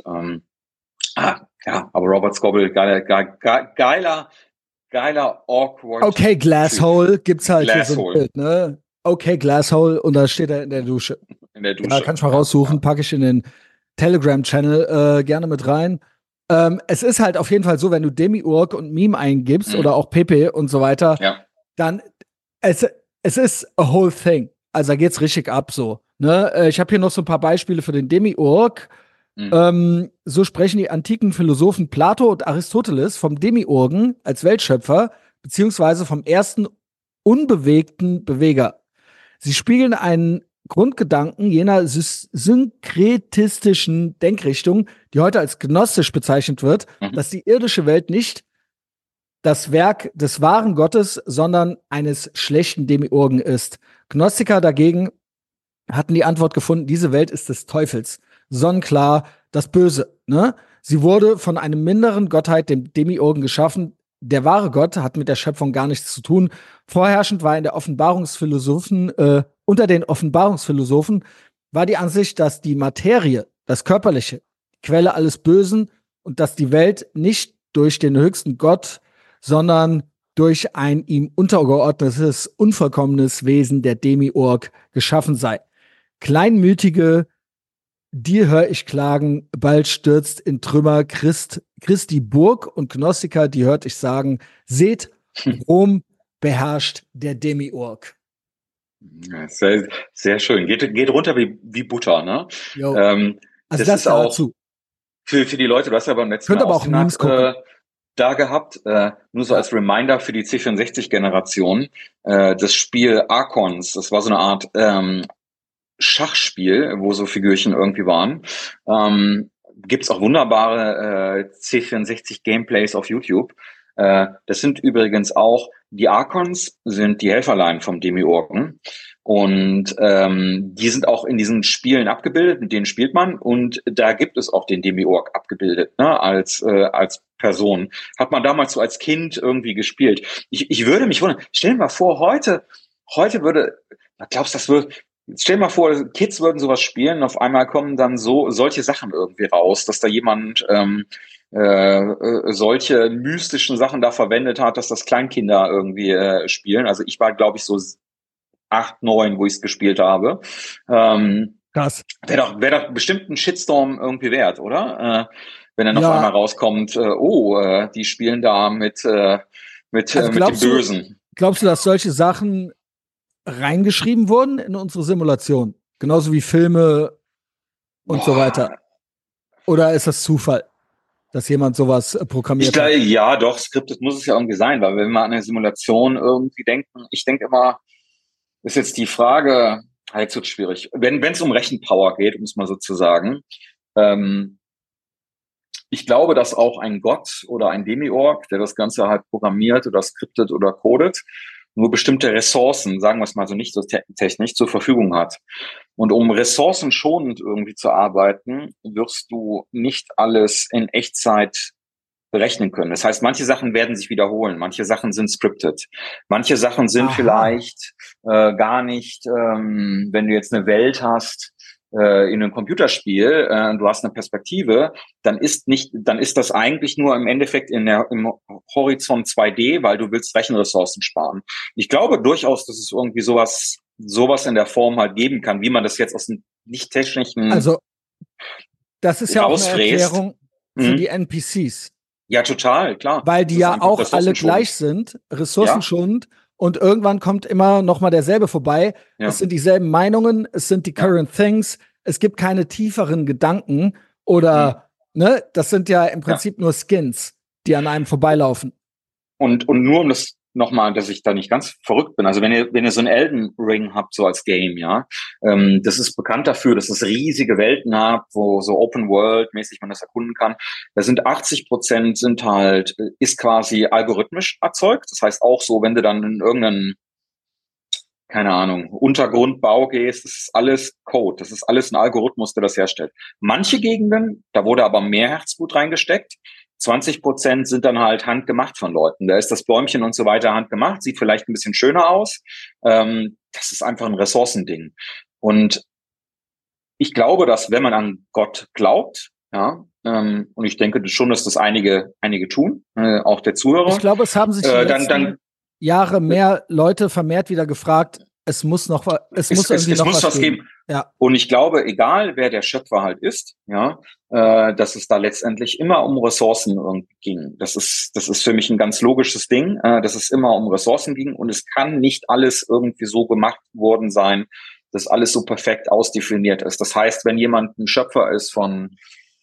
Ja, aber Robert Scoble, geiler, awkward. Okay, Glasshole gibt's halt Glasshole. hier so ein Bild, ne? Okay, Glasshole und da steht er in der Dusche. In der Dusche. Ja, kann ich mal raussuchen, packe ich in den Telegram-Channel gerne mit rein. Es ist halt auf jeden Fall so, wenn du Demiurg und Meme eingibst oder auch Pepe und so weiter, dann es ist a whole thing. Also da geht's richtig ab so. Ne? Ich habe hier noch so ein paar Beispiele für den Demiurg. Mhm. So sprechen die antiken Philosophen Plato und Aristoteles vom Demiurgen als Weltschöpfer, beziehungsweise vom ersten unbewegten Beweger. Sie spiegeln einen Grundgedanken jener synkretistischen Denkrichtung, die heute als gnostisch bezeichnet wird, Mhm. dass die irdische Welt nicht das Werk des wahren Gottes, sondern eines schlechten Demiurgen ist. Gnostiker dagegen hatten die Antwort gefunden, diese Welt ist des Teufels. Sonnenklar, das Böse. Ne? Sie wurde von einem minderen Gottheit, dem Demiurgen, geschaffen. Der wahre Gott hat mit der Schöpfung gar nichts zu tun. Vorherrschend war in der unter den Offenbarungsphilosophen war die Ansicht, dass die Materie, das Körperliche, die Quelle alles Bösen und dass die Welt nicht durch den höchsten Gott, sondern durch ein ihm untergeordnetes, unvollkommenes Wesen, der Demiurg, geschaffen sei. Kleinmütige, dir hör ich klagen, bald stürzt in Trümmer Christi Burg, und Gnostiker, die hört ich sagen, seht, Rom beherrscht der Demiurg. Ja, sehr, sehr schön. Geht runter wie Butter, ne? Jo. Ähm, Also das das ist auch dazu. für die Leute, du hast ja beim letzten Könnt Mal aber auch auch Memes Senat gucken. da gehabt. Nur so Ja. als Reminder für die C64-Generation. Das Spiel Archons, das war so eine Art Schachspiel, wo so Figürchen irgendwie waren. Gibt's auch wunderbare C64-Gameplays auf YouTube. Das sind übrigens auch, die Archons sind die Helferlein vom Demiurgen. Und die sind auch in diesen Spielen abgebildet, mit denen spielt man. Und da gibt es auch den Demiurg abgebildet, ne, als Person. Hat man damals so als Kind irgendwie gespielt. Ich würde mich wundern, stell dir mal vor, heute würde, glaubst du, das wird, stell dir mal vor, Kids würden sowas spielen, auf einmal kommen dann solche Sachen irgendwie raus, dass da jemand solche mystischen Sachen da verwendet hat, dass das Kleinkinder irgendwie spielen. Also ich war, glaube ich, so 8, 9, wo ich es gespielt habe. Krass. Wäre doch bestimmt ein Shitstorm irgendwie wert, oder? Wenn dann auf Ja. einmal rauskommt, die spielen da mit Also dem Bösen. glaubst du, dass solche Sachen reingeschrieben wurden in unsere Simulation? Genauso wie Filme und so weiter. Oder ist das Zufall, dass jemand sowas Ich programmiert glaube, hat? ja, doch, scripted muss es ja irgendwie sein, weil wenn wir an eine Simulation irgendwie denken, ich denke immer, ist jetzt die Frage, jetzt wird schwierig, wenn es um Rechenpower geht, um es mal so zu sagen, ich glaube, dass auch ein Gott oder ein Demiurg, der das Ganze halt programmiert oder skriptet oder codet, nur bestimmte Ressourcen, sagen wir es mal so nicht so technisch, zur Verfügung hat. Und um ressourcenschonend irgendwie zu arbeiten, wirst du nicht alles in Echtzeit berechnen können. Das heißt, manche Sachen werden sich wiederholen, manche Sachen sind scripted, manche Sachen sind vielleicht gar nicht, wenn du jetzt eine Welt hast, in einem Computerspiel, du hast eine Perspektive, dann ist das eigentlich nur im Endeffekt im Horizont 2D, weil du willst Rechenressourcen sparen. Ich glaube durchaus, dass es irgendwie sowas in der Form halt geben kann, wie man das jetzt aus dem nicht technischen Also, das ist ja auch eine rausfräst. Erklärung für die NPCs. Ja, total, klar. Weil die ja auch alle gleich sind, ressourcenschonend, und irgendwann kommt immer noch mal derselbe vorbei. Ja. Es sind dieselben Meinungen, es sind die current things, es gibt keine tieferen Gedanken oder, ne, das sind ja im Prinzip nur Skins, die an einem vorbeilaufen. Und nur um das nochmal, dass ich da nicht ganz verrückt bin. Also wenn ihr so einen Elden Ring habt, so als Game, ja, das ist bekannt dafür, dass es riesige Welten hat, wo so Open World mäßig man das erkunden kann. Da sind 80% ist quasi algorithmisch erzeugt. Das heißt auch so, wenn du dann in irgendeinen, keine Ahnung, Untergrundbau gehst, das ist alles Code. Das ist alles ein Algorithmus, der das herstellt. Manche Gegenden, da wurde aber mehr Herzblut reingesteckt. 20% sind dann halt handgemacht von Leuten. Da ist das Bäumchen und so weiter handgemacht, sieht vielleicht ein bisschen schöner aus. Das ist einfach ein Ressourcending. Und ich glaube, dass wenn man an Gott glaubt, ja, und ich denke schon, dass das einige tun, auch der Zuhörer. Ich glaube, es haben sich die letzten Jahre mehr Leute vermehrt wieder gefragt, es muss was geben. Ja. Und ich glaube, egal wer der Schöpfer halt ist, ja, dass es da letztendlich immer um Ressourcen irgendwie ging. Das ist für mich ein ganz logisches Ding, dass es immer um Ressourcen ging, und es kann nicht alles irgendwie so gemacht worden sein, dass alles so perfekt ausdefiniert ist. Das heißt, wenn jemand ein Schöpfer ist von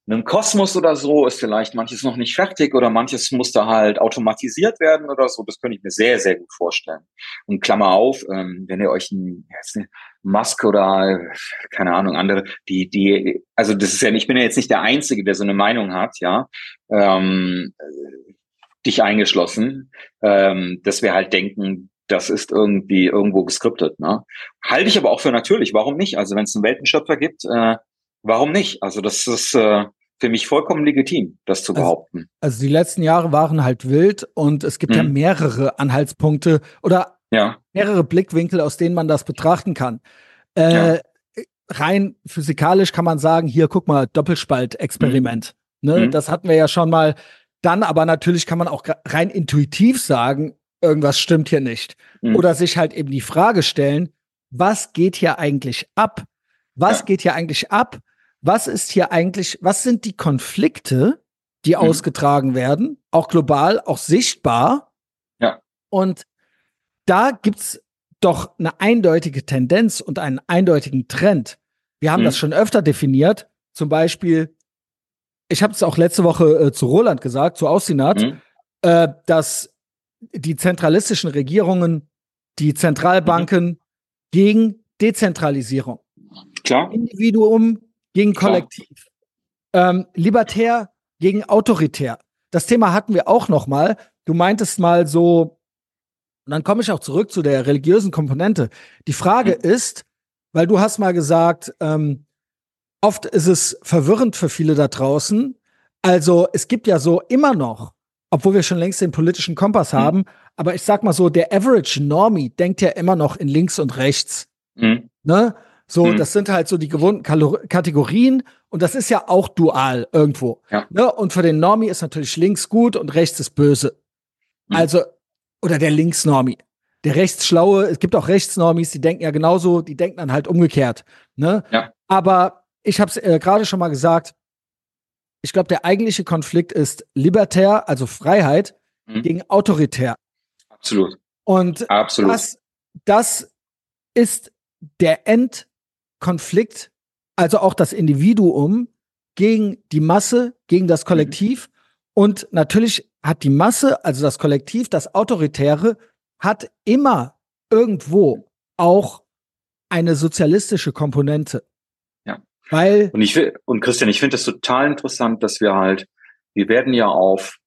einem Kosmos oder so ist vielleicht manches noch nicht fertig oder manches muss da halt automatisiert werden oder so. Das könnte ich mir sehr, sehr gut vorstellen. Und Klammer auf, wenn ihr euch Musk oder keine Ahnung, andere, also das ist ja, ich bin ja jetzt nicht der Einzige, der so eine Meinung hat, ja, dich eingeschlossen, dass wir halt denken, das ist irgendwie irgendwo geskriptet, ne? Halte ich aber auch für natürlich. Warum nicht? Also wenn es einen Weltenschöpfer gibt, warum nicht? Also das ist für mich vollkommen legitim, das zu behaupten. Also die letzten Jahre waren halt wild und es gibt ja mehrere Anhaltspunkte oder mehrere Blickwinkel, aus denen man das betrachten kann. Rein physikalisch kann man sagen, hier, guck mal, Doppelspaltexperiment. Ne? Das hatten wir ja schon mal. Dann aber natürlich kann man auch rein intuitiv sagen, irgendwas stimmt hier nicht. Oder sich halt eben die Frage stellen, was geht hier eigentlich ab? Was geht hier eigentlich ab? Was ist hier eigentlich, was sind die Konflikte, die ausgetragen werden, auch global, auch sichtbar? Ja. Und da gibt's doch eine eindeutige Tendenz und einen eindeutigen Trend. Wir haben das schon öfter definiert. Zum Beispiel, ich habe es auch letzte Woche zu Roland gesagt, zu Austinat, dass die zentralistischen Regierungen, die Zentralbanken gegen Dezentralisierung. Klar. Individuum gegen Kollektiv. Libertär gegen autoritär. Das Thema hatten wir auch noch mal. Du meintest mal so, und dann komme ich auch zurück zu der religiösen Komponente. Die Frage ist, weil du hast mal gesagt, oft ist es verwirrend für viele da draußen. Also es gibt ja so immer noch, obwohl wir schon längst den politischen Kompass haben, aber ich sag mal so, der Average Normie denkt ja immer noch in links und rechts. Ne? So, das sind halt so die gewohnten Kategorien und das ist ja auch dual irgendwo. Ne? Und für den Normie ist natürlich links gut und rechts ist böse. Also, oder der Linksnormie. Der Rechtsschlaue, es gibt auch Rechtsnormis, die denken ja genauso, die denken dann halt umgekehrt. Ne? Aber ich habe es gerade schon mal gesagt, ich glaube, der eigentliche Konflikt ist libertär, also Freiheit, gegen autoritär. Absolut. Und das ist der Endkonflikt, also auch das Individuum gegen die Masse, gegen das Kollektiv. Und natürlich hat die Masse, also das Kollektiv, das Autoritäre, hat immer irgendwo auch eine sozialistische Komponente. Weil und Christian, ich finde es total interessant, dass wir werden ja auf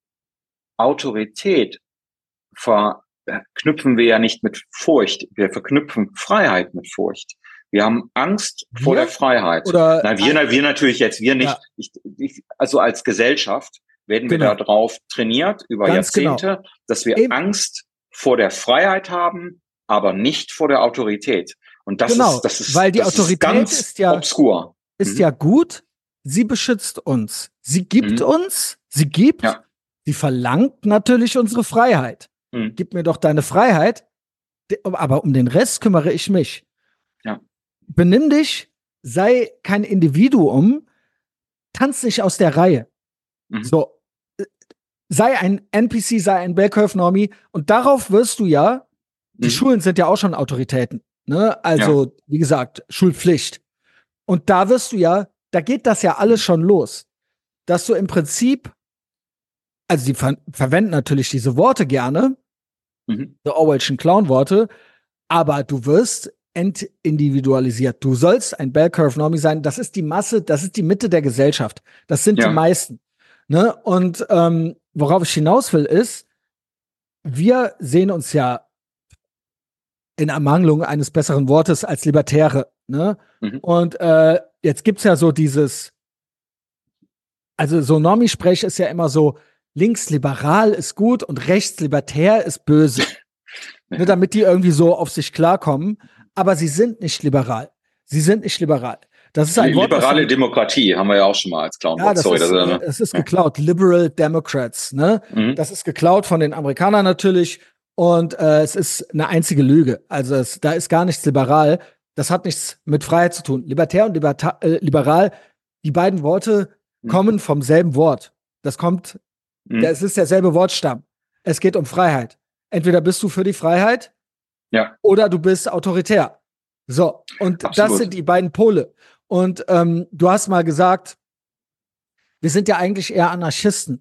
Autorität verknüpfen wir ja nicht mit Furcht. Wir verknüpfen Freiheit mit Furcht. Wir haben Angst vor der Freiheit. Oder wir natürlich jetzt, wir nicht. Also als Gesellschaft werden wir darauf trainiert über Jahrzehnte, dass wir Angst vor der Freiheit haben, aber nicht vor der Autorität. Und das ist weil die Autorität ist ja obskur. Ist ja gut. Sie beschützt uns. Sie gibt uns. Sie verlangt natürlich unsere Freiheit. Gib mir doch deine Freiheit. Aber um den Rest kümmere ich mich. Benimm dich, sei kein Individuum, tanz nicht aus der Reihe. So, sei ein NPC, sei ein Bell Curve Normie und darauf wirst du die Schulen sind ja auch schon Autoritäten, ne? Also, wie gesagt, Schulpflicht. Und da wirst du da geht das ja alles schon los, dass du im Prinzip, also sie verwenden natürlich diese Worte gerne, so Orwellschen Clown-Worte, aber du wirst entindividualisiert. Du sollst ein Bell Curve Normie sein. Das ist die Masse, das ist die Mitte der Gesellschaft. Das sind die meisten. Ne? Und worauf ich hinaus will, ist, wir sehen uns ja in Ermangelung eines besseren Wortes als Libertäre. Ne? Und jetzt gibt's ja so dieses, also so Normie-Sprech ist ja immer so, linksliberal ist gut und rechtslibertär ist böse. Ne, damit die irgendwie so auf sich klarkommen. Aber sie sind nicht liberal. Sie sind nicht liberal. Das ist ein liberale Demokratie, haben wir ja auch schon mal als Clown. Das ist geklaut. Liberal Democrats. Ne? Das ist geklaut von den Amerikanern natürlich. Und es ist eine einzige Lüge. Also da ist gar nichts liberal. Das hat nichts mit Freiheit zu tun. Libertär und liberal, die beiden Worte kommen vom selben Wort. Es ist derselbe Wortstamm. Es geht um Freiheit. Entweder bist du für die Freiheit oder du bist autoritär. So, und das sind die beiden Pole. Und du hast mal gesagt, wir sind ja eigentlich eher Anarchisten.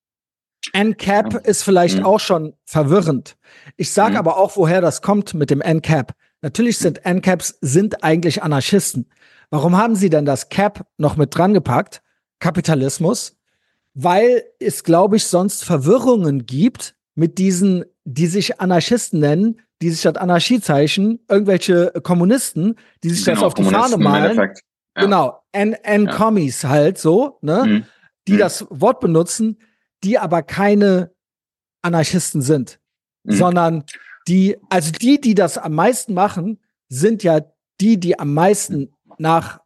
NCAP ist vielleicht auch schon verwirrend. Ich sage aber auch, woher das kommt mit dem NCAP. Natürlich sind NCAPs eigentlich Anarchisten. Warum haben sie denn das Cap noch mit dran gepackt? Kapitalismus. Weil es, glaube ich, sonst Verwirrungen gibt mit diesen, die sich Anarchisten nennen, die sich das Anarchiezeichen, irgendwelche Kommunisten, die sich das auf die Fahne malen. Ja. Genau, N-Kommis halt so, ne? Die das Wort benutzen, die aber keine Anarchisten sind, sondern die das am meisten machen, sind ja die am meisten nach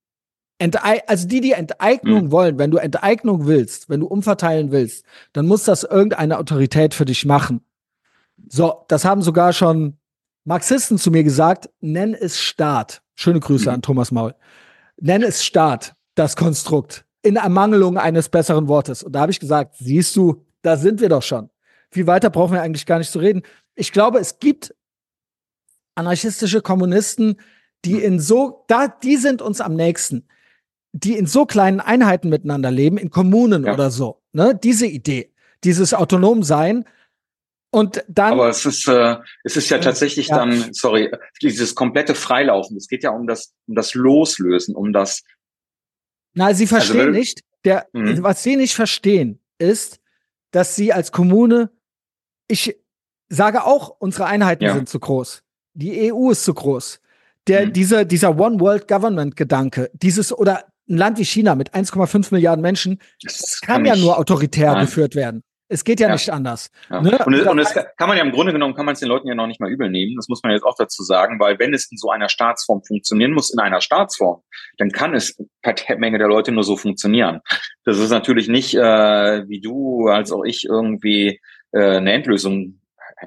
die Enteignung wollen. Wenn du Enteignung willst, wenn du umverteilen willst, dann muss das irgendeine Autorität für dich machen. So, das haben sogar schon Marxisten zu mir gesagt, nenn es Staat. Schöne Grüße an Thomas Maul. Nenn es Staat, das Konstrukt, in Ermangelung eines besseren Wortes. Und da habe ich gesagt, siehst du, da sind wir doch schon. Viel weiter brauchen wir eigentlich gar nicht zu reden. Ich glaube, es gibt anarchistische Kommunisten, die die sind uns am nächsten, die in so kleinen Einheiten miteinander leben, in Kommunen oder so. Ne? Diese Idee, dieses Autonomsein. Und dann. Aber es ist ja tatsächlich dann, dieses komplette Freilaufen. Es geht ja um das Loslösen, um das. Na, sie verstehen nicht. Was sie nicht verstehen, ist, dass sie als Kommune, ich sage auch, unsere Einheiten sind zu groß. Die EU ist zu groß. Dieser One World Government Gedanke, oder ein Land wie China mit 1,5 Milliarden Menschen, das kann ja nur autoritär geführt werden. Es geht ja nicht anders. Ja. Ne? Und das kann man ja im Grunde genommen, kann man es den Leuten ja noch nicht mal übel nehmen. Das muss man jetzt auch dazu sagen, weil wenn es in so einer Staatsform funktionieren muss, in einer Staatsform, dann kann es per Menge der Leute nur so funktionieren. Das ist natürlich nicht, wie du als auch ich irgendwie eine Endlösung,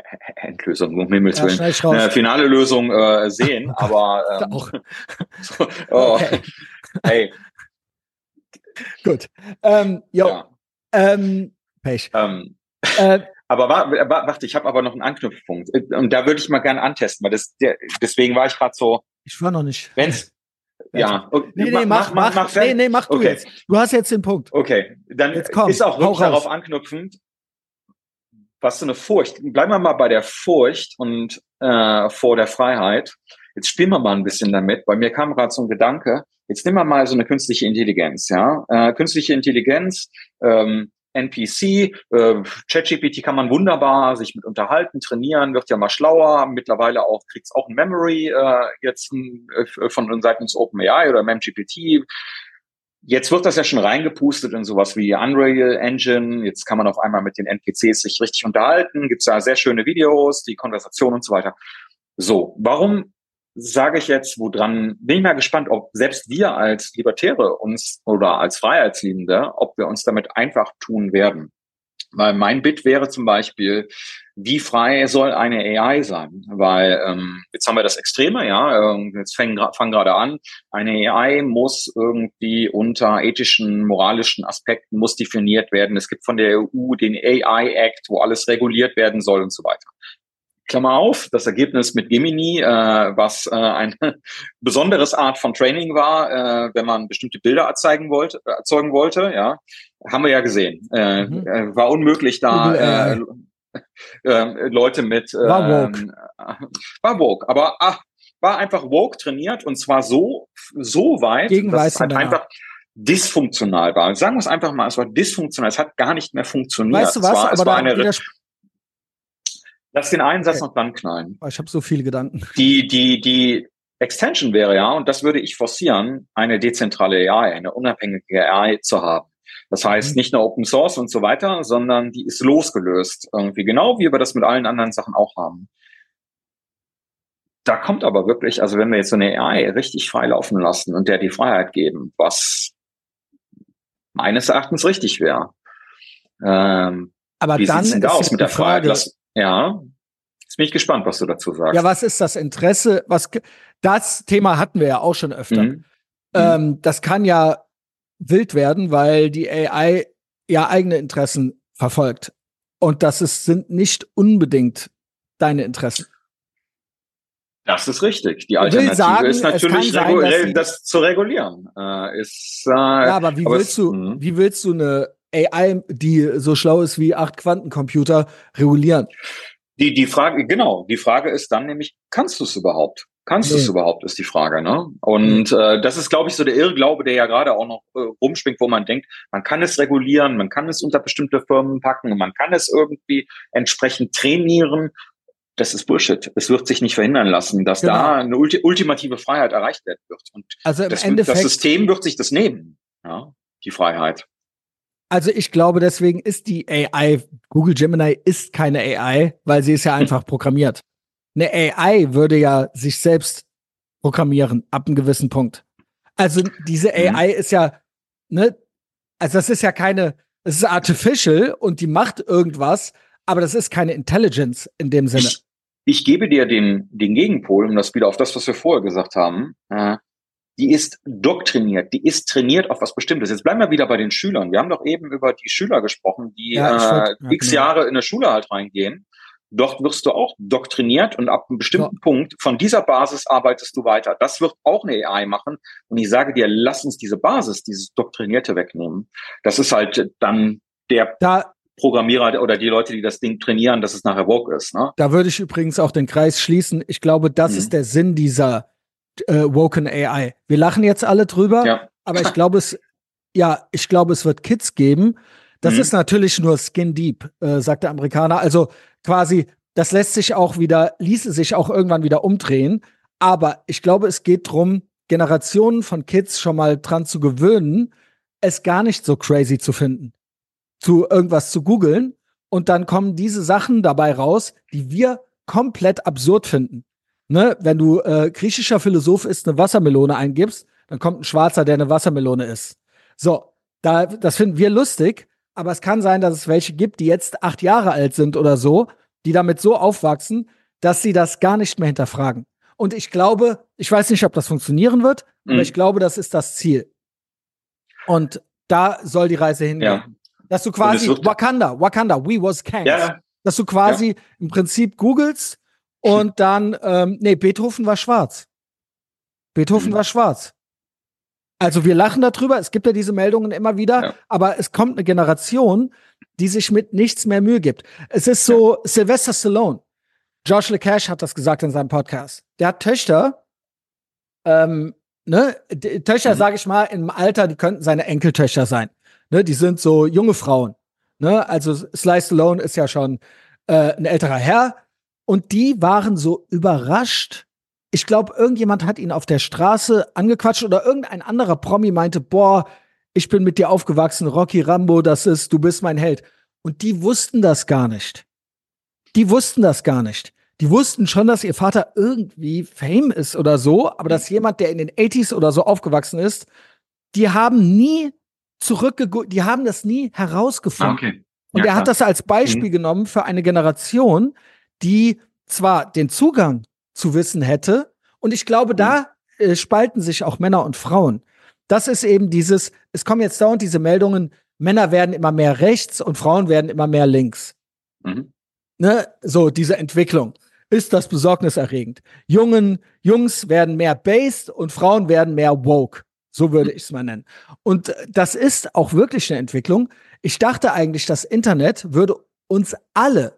um Himmels Willen, eine finale Lösung sehen, aber okay. Hey. Gut. Pech. Aber warte, ich habe aber noch einen Anknüpfpunkt. Und da würde ich mal gerne antesten, weil deswegen war ich gerade so. Ich war noch nicht. Wenn's. Ja. Nee, mach du jetzt. Du hast jetzt den Punkt. Okay. Dann ist auch wirklich darauf anknüpfend, was so eine Furcht. Bleiben wir mal bei der Furcht und vor der Freiheit. Jetzt spielen wir mal ein bisschen damit. Bei mir kam gerade so ein Gedanke. Jetzt nehmen wir mal so eine künstliche Intelligenz, ja. Künstliche Intelligenz, NPC, ChatGPT kann man wunderbar sich mit unterhalten, trainieren, wird ja mal schlauer. Mittlerweile kriegt's auch ein Memory jetzt von seitens OpenAI oder MemGPT. Jetzt wird das ja schon reingepustet in sowas wie Unreal Engine. Jetzt kann man auf einmal mit den NPCs sich richtig unterhalten. Gibt's da sehr schöne Videos, die Konversation und so weiter. So, warum sage ich jetzt, bin ich mal gespannt, ob selbst wir als Libertäre oder als Freiheitsliebende, ob wir uns damit einfach tun werden. Weil mein Bit wäre zum Beispiel, wie frei soll eine AI sein? Weil jetzt haben wir das Extreme, ja, jetzt fangen gerade an, eine AI muss irgendwie unter ethischen, moralischen Aspekten muss definiert werden. Es gibt von der EU den AI Act, wo alles reguliert werden soll und so weiter. Klammer auf, das Ergebnis mit Gemini, was eine besonderes Art von Training war, wenn man bestimmte Bilder erzeugen wollte, ja, haben wir ja gesehen. War unmöglich da Leute mit war woke. War woke, aber war einfach woke trainiert und zwar so weit, dass es halt einfach dysfunktional war. Sagen wir es einfach mal, es war dysfunktional, es hat gar nicht mehr funktioniert. Weißt du was? Es war eine Lass den einen Satz noch dann knallen. Ich habe so viele Gedanken. Die Extension wäre ja, und das würde ich forcieren, eine dezentrale AI, eine unabhängige AI zu haben. Das heißt, nicht nur Open Source und so weiter, sondern die ist losgelöst irgendwie, genau wie wir das mit allen anderen Sachen auch haben. Da kommt aber wirklich, also wenn wir jetzt so eine AI richtig frei laufen lassen und der die Freiheit geben, was meines Erachtens richtig wäre. Aber wie dann sieht's denn da ist aus mit der Freiheit? Ja, jetzt bin ich gespannt, was du dazu sagst. Ja, was ist das Interesse? Das Thema hatten wir ja auch schon öfter. Das kann ja wild werden, weil die AI ja eigene Interessen verfolgt. Und sind nicht unbedingt deine Interessen. Das ist richtig. Die Ich will Alternative sagen, ist es kann natürlich, sein, dass sie, das zu regulieren. ja, aber wie willst du eine AI, die so schlau ist wie 8 Quantencomputer, regulieren? Die Frage, genau, die Frage ist dann nämlich, kannst du es überhaupt? Kannst du es Nee, überhaupt, ist die Frage, ne? nee. Und das ist, glaube ich, so der Irrglaube, der ja gerade auch noch rumschwingt, wo man denkt, man kann es regulieren, man kann es unter bestimmte Firmen packen, man kann es irgendwie entsprechend trainieren. Das ist Bullshit. Es wird sich nicht verhindern lassen, dass da Genau. eine ultimative Freiheit erreicht werden wird. Und Also im das Endeffekt, System wird sich das nehmen, ja, die Freiheit. also ich glaube, deswegen ist die AI, Google Gemini ist keine AI, weil sie ist ja einfach programmiert. Eine AI würde ja sich selbst programmieren ab einem gewissen Punkt. Also diese Mhm. AI ist ja, ne, also das ist ja keine, es ist artificial und die macht irgendwas, aber das ist keine Intelligence in dem Sinne. Ich, ich gebe dir den Gegenpol, um das wieder auf das, was wir vorher gesagt haben. Die ist doktriniert, die ist trainiert auf was Bestimmtes. Jetzt bleiben wir wieder bei den Schülern. Wir haben doch eben über die Schüler gesprochen, die Ja, ich wollte, ja, x genau. Jahre in der Schule halt reingehen. Dort wirst du auch doktriniert und ab einem So, bestimmten Punkt von dieser Basis arbeitest du weiter. Das wird auch eine AI machen. Und ich sage dir, lass uns diese Basis, dieses Doktrinierte wegnehmen. Das ist halt dann der da, Programmierer oder die Leute, die das Ding trainieren, dass es nachher woke ist. Ne? da würde ich übrigens auch den Kreis schließen. Ich glaube, das ist Mhm. der Sinn dieser woken AI. Wir lachen jetzt alle drüber, Ja. aber ich glaube, ich glaube, es wird Kids geben. Das ist Mhm. natürlich nur skin deep, sagt der Amerikaner. Also quasi, das ließe sich auch irgendwann wieder umdrehen. Aber ich glaube, es geht darum, Generationen von Kids schon mal dran zu gewöhnen, es gar nicht so crazy zu finden, zu irgendwas zu googeln. Und dann kommen diese Sachen dabei raus, die wir komplett absurd finden. Ne? Wenn du griechischer Philosoph ist, eine Wassermelone eingibst, dann kommt ein Schwarzer, der eine Wassermelone ist. So, das finden wir lustig, aber es kann sein, dass es welche gibt, die jetzt 8 Jahre alt sind oder so, die damit so aufwachsen, dass sie das gar nicht mehr hinterfragen. Und ich glaube, ich weiß nicht, ob das funktionieren wird, aber ich Mhm. glaube, das ist das Ziel. Und da soll die Reise hingehen. Ja. Dass du Und es quasi wird, We was Kangs. ja, Dass du ja. quasi im Prinzip googelst und dann, nee, Beethoven war schwarz. Beethoven Mhm. war schwarz. Also wir lachen darüber, es gibt ja diese Meldungen immer wieder, Ja, aber es kommt eine Generation, die sich mit nichts mehr Mühe gibt. Es ist ja. so, Sylvester Stallone, George LeCash hat das gesagt in seinem Podcast. Der hat Töchter, ne, die Töchter, Mhm. sage ich mal, im Alter, die könnten seine Enkeltöchter sein. Ne, die sind so junge Frauen. Ne, also Sly Stallone ist ja schon ein älterer Herr. Und die waren so überrascht. Ich glaube, irgendjemand hat ihn auf der Straße angequatscht oder irgendein anderer Promi meinte, boah, ich bin mit dir aufgewachsen, Rocky Rambo, du bist mein Held. Und die wussten das gar nicht. Die wussten das gar nicht. Die wussten schon, dass ihr Vater irgendwie Fame ist oder so, aber dass jemand, der in den 80s oder so aufgewachsen ist, die haben nie die haben das nie Ah, herausgefunden. okay. Und Ja, er hat klar. das als Beispiel Mhm. genommen für eine Generation, die zwar den Zugang zu Wissen hätte, und ich glaube, Mhm. da spalten sich auch Männer und Frauen. Das ist eben es kommen jetzt dauernd diese Meldungen, Männer werden immer mehr rechts und Frauen werden immer mehr links. Mhm. Ne? So, diese Entwicklung. Ist das besorgniserregend? Jungs werden mehr based und Frauen werden mehr woke. So würde ich es mal nennen. Und das ist auch wirklich eine Entwicklung. Ich dachte eigentlich, das Internet würde uns alle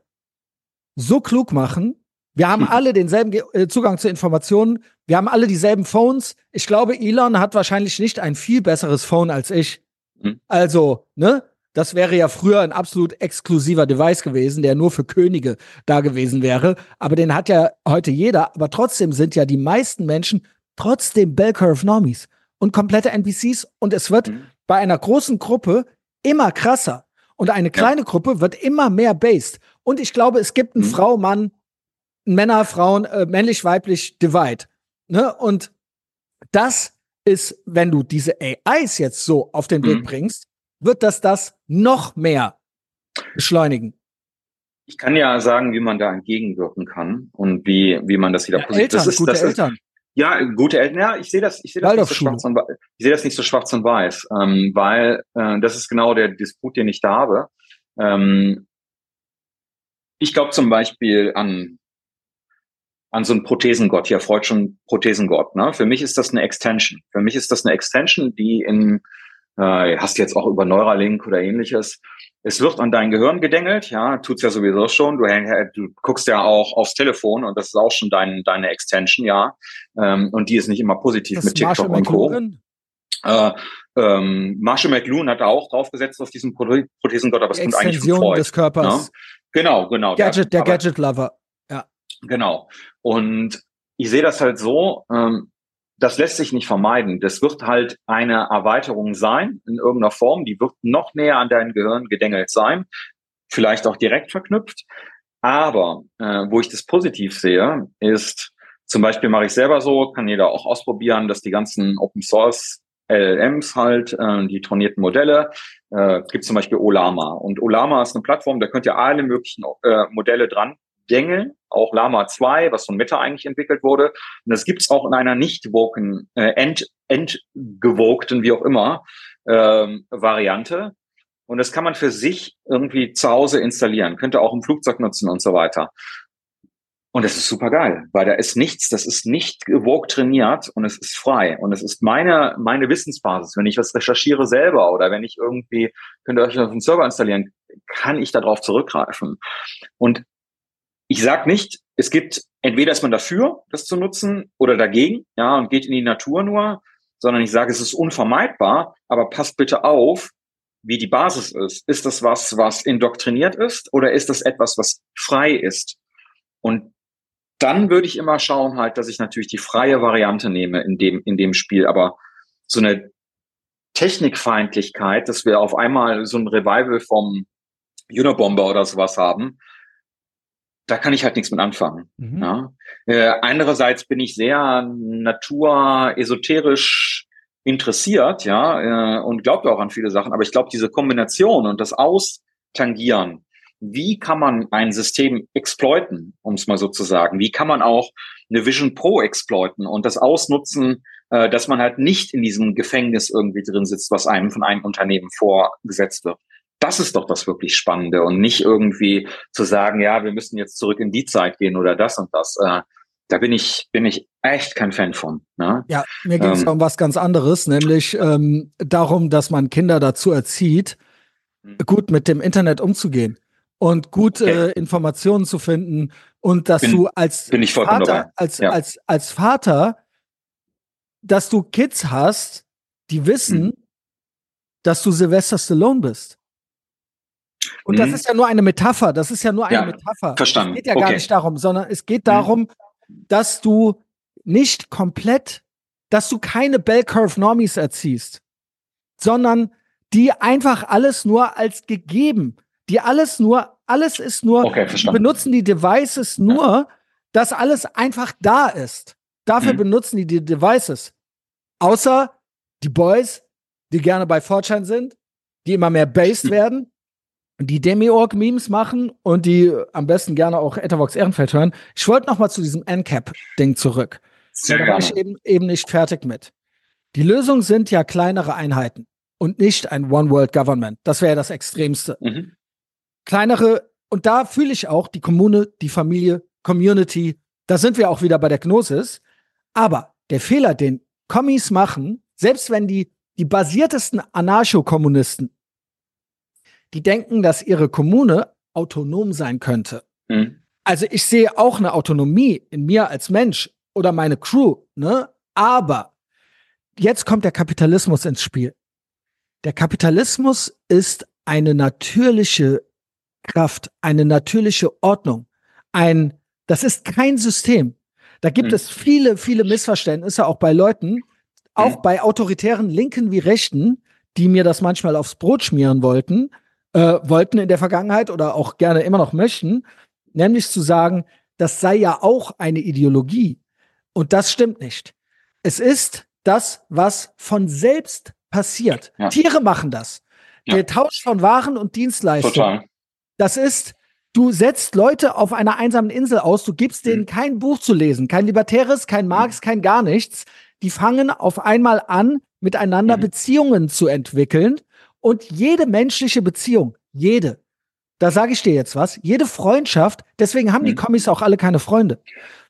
so klug machen. Wir haben alle denselben Zugang zu Informationen. Wir haben alle dieselben Phones. Ich glaube, Elon hat wahrscheinlich nicht ein viel besseres Phone als ich. Mhm. Also, ne? Das wäre ja früher ein absolut exklusiver Device gewesen, der nur für Könige da gewesen wäre. Aber den hat ja heute jeder. Aber trotzdem sind ja die meisten Menschen trotzdem Bell Curve Normies und komplette NPCs. Und es wird Mhm. bei einer großen Gruppe immer krasser. Und eine Ja. kleine Gruppe wird immer mehr based. Und ich glaube, es gibt ein Mhm. Frau-Mann, Männer, Frauen, männlich-weiblich Divide. Ne? Und das ist, wenn du diese AIs jetzt so auf den Weg Mhm. bringst, wird das noch mehr beschleunigen. Ich kann ja sagen, wie man da entgegenwirken kann und wie man das wieder Ja, positiv. gute Eltern. Ja, gute Eltern. Ja, ich sehe das nicht so Waldorfschule. schwarz und weiß. Ich sehe das nicht so schwarz und weiß, weil das ist genau der Disput, den ich da habe. Ich glaube zum Beispiel an an so einen Prothesengott. Hier Freud schon Prothesengott. Ne? Für mich ist das eine Extension. Für mich ist das eine Extension, die hast du jetzt auch über Neuralink oder ähnliches. Es wird an dein Gehirn gedengelt, ja, tut's ja sowieso schon. Du guckst ja auch aufs Telefon und das ist auch schon deine Extension, ja. Und die ist nicht immer positiv Das mit TikTok und Co. Marshall McLuhan hat da auch draufgesetzt auf diesen Prothesengott, aber es kommt eigentlich von Freud. Des Körpers. Ne? Genau. Der Gadget-Lover. Ja. Genau. Und ich sehe das halt so, das lässt sich nicht vermeiden. Das wird halt eine Erweiterung sein in irgendeiner Form. Die wird noch näher an dein Gehirn gedengelt sein. Vielleicht auch direkt verknüpft. Aber wo ich das positiv sehe, ist zum Beispiel mache ich selber so, kann jeder auch ausprobieren, dass die ganzen Open Source LLMs halt, die trainierten Modelle, gibt zum Beispiel Olama. Und Olama ist eine Plattform, da könnt ihr alle möglichen Modelle dran dengeln, auch Llama 2, was von Meta eigentlich entwickelt wurde. Und das gibt's auch in einer nicht-woken, entgewokten, wie auch immer, Variante. Und das kann man für sich irgendwie zu Hause installieren, könnte auch im Flugzeug nutzen und so weiter. Und das ist super geil, weil da ist nichts, das ist nicht woke trainiert und es ist frei. Und es ist meine Wissensbasis. Wenn ich was recherchiere selber oder wenn ich irgendwie, könnt ihr euch auf den Server installieren, kann ich darauf zurückgreifen. Und ich sage nicht, es gibt, entweder ist man dafür, das zu nutzen oder dagegen, ja, und geht in die Natur nur, sondern ich sage, es ist unvermeidbar, aber passt bitte auf, wie die Basis ist. Ist das was indoktriniert ist oder ist das etwas, was frei ist? Und dann würde ich immer schauen halt, dass ich natürlich die freie Variante nehme in dem Spiel, aber so eine Technikfeindlichkeit, dass wir auf einmal so ein Revival vom Unabomber oder sowas haben, da kann ich halt nichts mit anfangen. Mhm. Ja. Andererseits bin ich sehr naturesoterisch interessiert, ja, und glaube auch an viele Sachen. Aber ich glaube, diese Kombination und das Austangieren, wie kann man ein System exploiten, um es mal so zu sagen? Wie kann man auch eine Vision Pro exploiten und das ausnutzen, dass man halt nicht in diesem Gefängnis irgendwie drin sitzt, was einem von einem Unternehmen vorgesetzt wird? Das ist doch das wirklich Spannende und nicht irgendwie zu sagen, ja, wir müssen jetzt zurück in die Zeit gehen oder das und das. Da bin ich echt kein Fan von. Ne? Ja, mir ging es um was ganz anderes, nämlich darum, dass man Kinder dazu erzieht, gut mit dem Internet umzugehen und gut Informationen zu finden und dass du als Vater, als Vater, dass du Kids hast, die wissen, dass du Sylvester Stallone bist. Und das ist ja nur eine Metapher. Das ist ja nur eine Metapher. Verstanden. Es geht ja gar nicht darum, sondern es geht darum, dass du nicht komplett, dass du keine Bell Curve Normies erziehst, sondern die einfach alles nur als gegeben, die alles ist nur, die benutzen die Devices nur, dass alles einfach da ist. Dafür benutzen die Devices. Außer die Boys, die gerne bei 4chan sind, die immer mehr based werden, die Demiurg-Memes machen und die am besten gerne auch Etavox Ehrenfeld hören. Ich wollte noch mal zu diesem NCAP-Ding zurück. Da war ich eben nicht fertig mit. Die Lösung sind ja kleinere Einheiten und nicht ein One-World-Government. Das wäre ja das Extremste. Kleinere, und da fühle ich auch die Kommune, die Familie, Community, da sind wir auch wieder bei der Gnosis. Aber der Fehler, den Kommis machen, selbst wenn die basiertesten Anarcho-Kommunisten, die denken, dass ihre Kommune autonom sein könnte. Also ich sehe auch eine Autonomie in mir als Mensch oder meine Crew, ne? Aber jetzt kommt der Kapitalismus ins Spiel. Der Kapitalismus ist eine natürliche Kraft, eine natürliche Ordnung. Das ist kein System. Da gibt es viele, viele Missverständnisse, auch bei Leuten, auch bei autoritären Linken wie Rechten, die mir das manchmal aufs Brot schmieren wollten in der Vergangenheit oder auch gerne immer noch möchten, nämlich zu sagen, das sei ja auch eine Ideologie. Und das stimmt nicht. Es ist das, was von selbst passiert. Ja. Tiere machen das. Ja. Der Tausch von Waren und Dienstleistungen. Total. Das ist, du setzt Leute auf einer einsamen Insel aus, du gibst denen kein Buch zu lesen, kein Libertäres, kein Marx, kein gar nichts. Die fangen auf einmal an, miteinander Beziehungen zu entwickeln. Und jede menschliche Beziehung, da sage ich dir jetzt was, jede Freundschaft, deswegen haben die Kommis auch alle keine Freunde.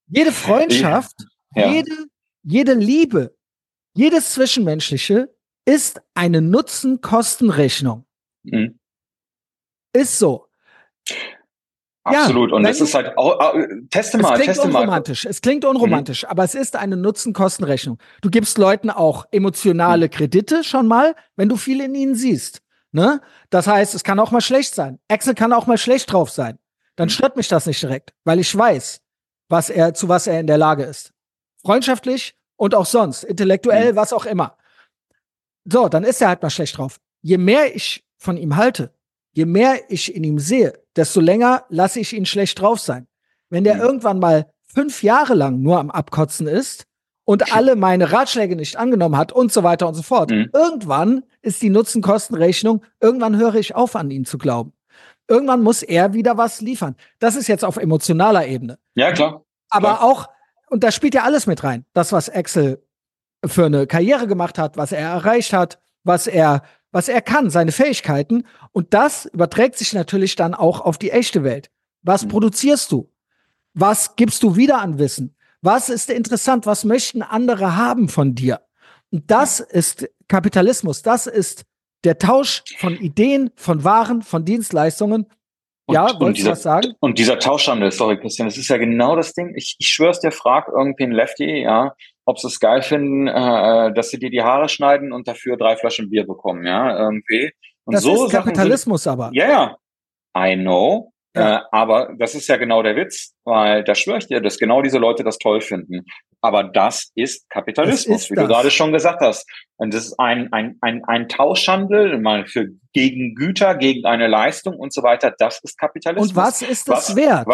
Jede Freundschaft, Ja. jede Liebe, jedes Zwischenmenschliche ist eine Nutzen-Kosten-Rechnung. Mhm. Ist so. Absolut. Ja, und es ist halt auch, teste mal. Es klingt unromantisch, aber es ist eine Nutzen-Kosten-Rechnung. Du gibst Leuten auch emotionale Kredite schon mal, wenn du viel in ihnen siehst. Ne? Das heißt, es kann auch mal schlecht sein. Axel kann auch mal schlecht drauf sein. Dann stört mich das nicht direkt, weil ich weiß, zu was er in der Lage ist. Freundschaftlich und auch sonst, intellektuell, was auch immer. So, dann ist er halt mal schlecht drauf. Je mehr ich von ihm halte, je mehr ich in ihm sehe, desto länger lasse ich ihn schlecht drauf sein. Wenn der irgendwann mal 5 Jahre lang nur am Abkotzen ist und alle meine Ratschläge nicht angenommen hat und so weiter und so fort, irgendwann ist die Nutzen-Kosten-Rechnung, irgendwann höre ich auf, an ihn zu glauben. Irgendwann muss er wieder was liefern. Das ist jetzt auf emotionaler Ebene. Ja, klar. Aber auch, und da spielt ja alles mit rein. Das, was Axel für eine Karriere gemacht hat, was er erreicht hat, was er kann, seine Fähigkeiten. Und das überträgt sich natürlich dann auch auf die echte Welt. Was produzierst du? Was gibst du wieder an Wissen? Was ist interessant? Was möchten andere haben von dir? Und das ist Kapitalismus. Das ist der Tausch von Ideen, von Waren, von Dienstleistungen. Wolltest du was sagen? Und dieser Tauschhandel, sorry Christian, das ist ja genau das Ding. Ich schwör's dir, frag irgendwie einen Lefty, ja, ob sie es geil finden, dass sie dir die Haare schneiden und dafür 3 Flaschen Bier bekommen, ja, irgendwie. Und das so ist Kapitalismus aber. Ja, I know. Ja. Aber das ist ja genau der Witz, weil da schwöre ich dir, dass genau diese Leute das toll finden. Aber das ist Kapitalismus, wie du gerade schon gesagt hast. Und das ist ein Tauschhandel, mal gegen Güter, gegen eine Leistung und so weiter. Das ist Kapitalismus. Und was ist es wert?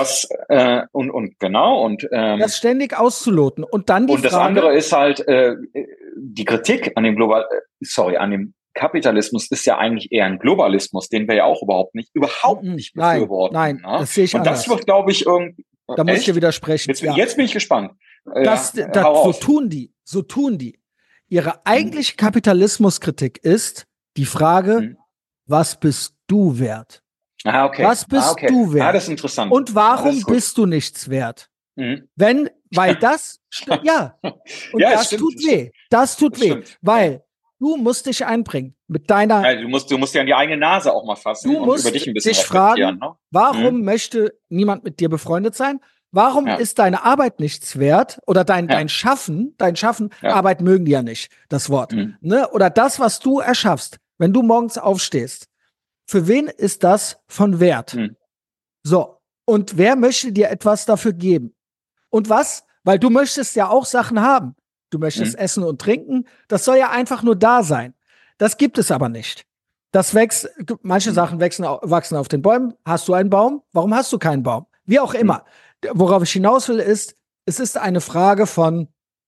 Das ständig auszuloten. Und dann die Frage. Und das andere ist halt die Kritik an dem an dem Kapitalismus ist ja eigentlich eher ein Globalismus, den wir ja auch überhbt nicht befürworten. Nein, ne? Das sehe ich anders. Und das wird, glaube ich, irgendwie. Da muss ich dir widersprechen. Jetzt bin ich gespannt. So tun die. Ihre eigentliche Kapitalismuskritik ist die Frage, was bist du wert? Okay. Was bist du wert? Das ist interessant. Und warum bist du nichts wert? Weil das, Und das tut weh. Das tut weh. Weil du musst dich einbringen mit deiner. Ja, du musst ja an die eigene Nase auch mal fassen und über dich ein bisschen fragen, ne? Warum möchte niemand mit dir befreundet sein? Warum ist deine Arbeit nichts wert? Oder dein Schaffen, Arbeit mögen die ja nicht, das Wort. Ne? Oder das, was du erschaffst, wenn du morgens aufstehst. Für wen ist das von Wert? So. Und wer möchte dir etwas dafür geben? Und was? Weil du möchtest ja auch Sachen haben. Du möchtest essen und trinken. Das soll ja einfach nur da sein. Das gibt es aber nicht. Das wächst, manche Sachen wachsen auf den Bäumen. Hast du einen Baum? Warum hast du keinen Baum? Wie auch immer. Worauf ich hinaus will, ist, es ist eine Frage von,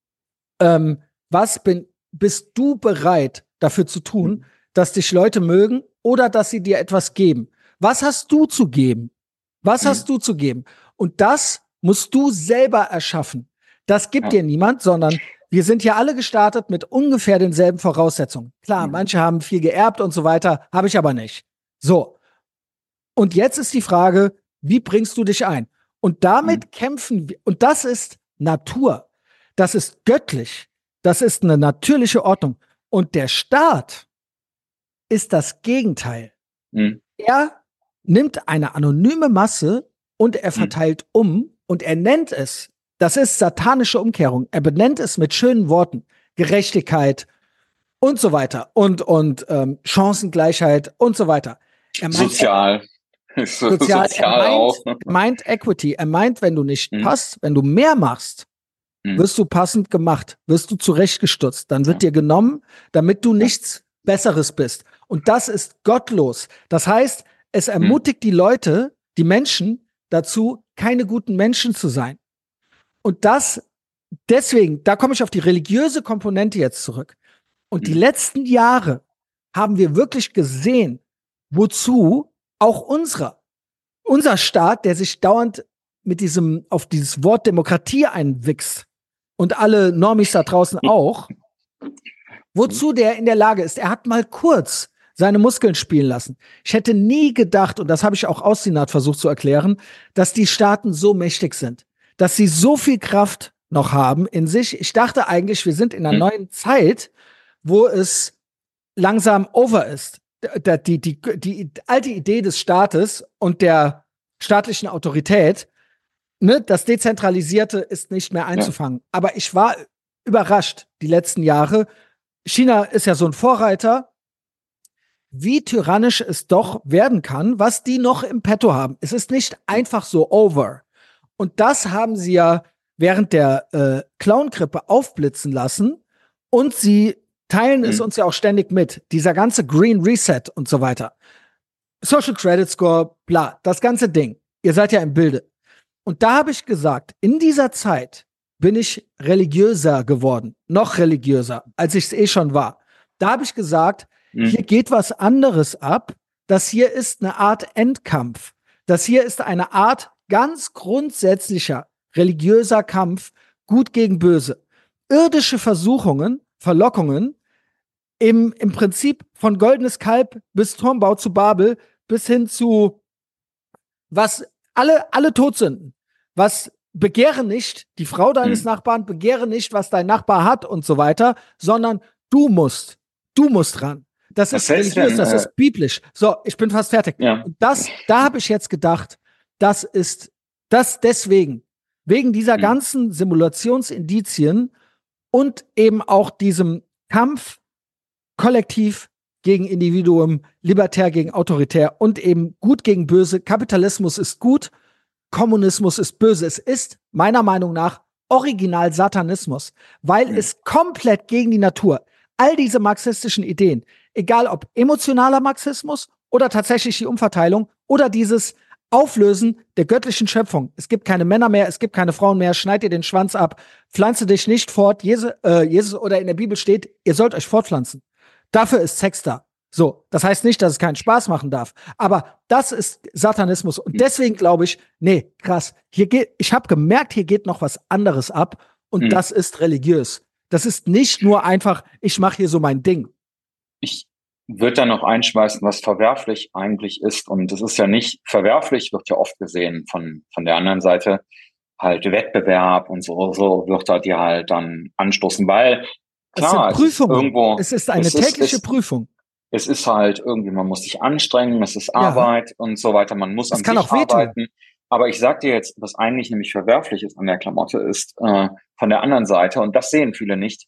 bist du bereit dafür zu tun, dass dich Leute mögen oder dass sie dir etwas geben? Was hast du zu geben? Und das musst du selber erschaffen. Das gibt dir niemand, sondern wir sind ja alle gestartet mit ungefähr denselben Voraussetzungen. Klar, manche haben viel geerbt und so weiter, habe ich aber nicht. So. Und jetzt ist die Frage, wie bringst du dich ein? Und damit kämpfen wir. Und das ist Natur. Das ist göttlich. Das ist eine natürliche Ordnung. Und der Staat ist das Gegenteil. Er nimmt eine anonyme Masse und er verteilt und er nennt es, das ist satanische Umkehrung, er benennt es mit schönen Worten, Gerechtigkeit und so weiter und Chancengleichheit und so weiter. Er meint sozial auch. Er meint Equity, er meint, wenn du nicht passt, wenn du mehr machst, wirst du passend gemacht, wirst du zurechtgestutzt, dann wird dir genommen, damit du nichts Besseres bist. Und das ist gottlos. Das heißt, es ermutigt die Leute, die Menschen dazu, keine guten Menschen zu sein. Und deswegen, da komme ich auf die religiöse Komponente jetzt zurück. Und die letzten Jahre haben wir wirklich gesehen, wozu auch unser Staat, der sich dauernd auf dieses Wort Demokratie einwichst und alle Normis da draußen auch, wozu der in der Lage ist. Er hat mal kurz seine Muskeln spielen lassen. Ich hätte nie gedacht, und das habe ich auch aus Senat versucht zu erklären, dass die Staaten so mächtig sind. dass sie so viel Kraft noch haben in sich. Ich dachte eigentlich, wir sind in einer neuen Zeit, wo es langsam over ist. Die alte Idee des Staates und der staatlichen Autorität, ne, das Dezentralisierte ist nicht mehr einzufangen. Ja. Aber ich war überrascht die letzten Jahre. China ist ja so ein Vorreiter, wie tyrannisch es doch werden kann, was die noch im Petto haben. Es ist nicht einfach so over. Und das haben sie ja während der Clown-Grippe aufblitzen lassen. Und sie teilen es uns ja auch ständig mit. Dieser ganze Green Reset und so weiter. Social Credit Score, bla, das ganze Ding. Ihr seid ja im Bilde. Und da habe ich gesagt, in dieser Zeit bin ich religiöser geworden. Noch religiöser, als ich es eh schon war. Da habe ich gesagt, hier geht was anderes ab. Das hier ist eine Art Endkampf. Das hier ist eine Art ganz grundsätzlicher religiöser Kampf, gut gegen böse. Irdische Versuchungen, Verlockungen, im Prinzip von Goldenes Kalb bis Turmbau zu Babel, bis hin zu was alle Todsünden. Was begehre nicht, die Frau deines Nachbarn, begehre nicht, was dein Nachbar hat und so weiter, sondern du musst ran. Das ist religiös, das ist biblisch. So, ich bin fast fertig. Ja. Und da habe ich jetzt gedacht, das ist das deswegen, wegen dieser ganzen Simulationsindizien und eben auch diesem Kampf kollektiv gegen Individuum, libertär gegen autoritär und eben gut gegen böse. Kapitalismus ist gut, Kommunismus ist böse. Es ist meiner Meinung nach original Satanismus, weil es komplett gegen die Natur, all diese marxistischen Ideen, egal ob emotionaler Marxismus oder tatsächlich die Umverteilung oder dieses Auflösen der göttlichen Schöpfung. Es gibt keine Männer mehr, es gibt keine Frauen mehr, schneid dir den Schwanz ab, pflanze dich nicht fort. Jesus oder in der Bibel steht, ihr sollt euch fortpflanzen. Dafür ist Sex da. So, das heißt nicht, dass es keinen Spaß machen darf, aber das ist Satanismus und deswegen glaube ich, nee, krass, ich habe gemerkt, hier geht noch was anderes ab und das ist religiös. Das ist nicht nur einfach, ich mache hier so mein Ding. Ich würde da noch einschmeißen, was verwerflich eigentlich ist und das ist ja nicht verwerflich, wird ja oft gesehen von der anderen Seite, halt Wettbewerb und so wird da die halt dann anstoßen, weil klar, es ist eine tägliche Prüfung. Es ist halt irgendwie, man muss sich anstrengen, es ist Arbeit und so weiter, man muss an sich arbeiten. Aber ich sag dir jetzt, was eigentlich nämlich verwerflich ist an der Klamotte, ist von der anderen Seite, und das sehen viele nicht,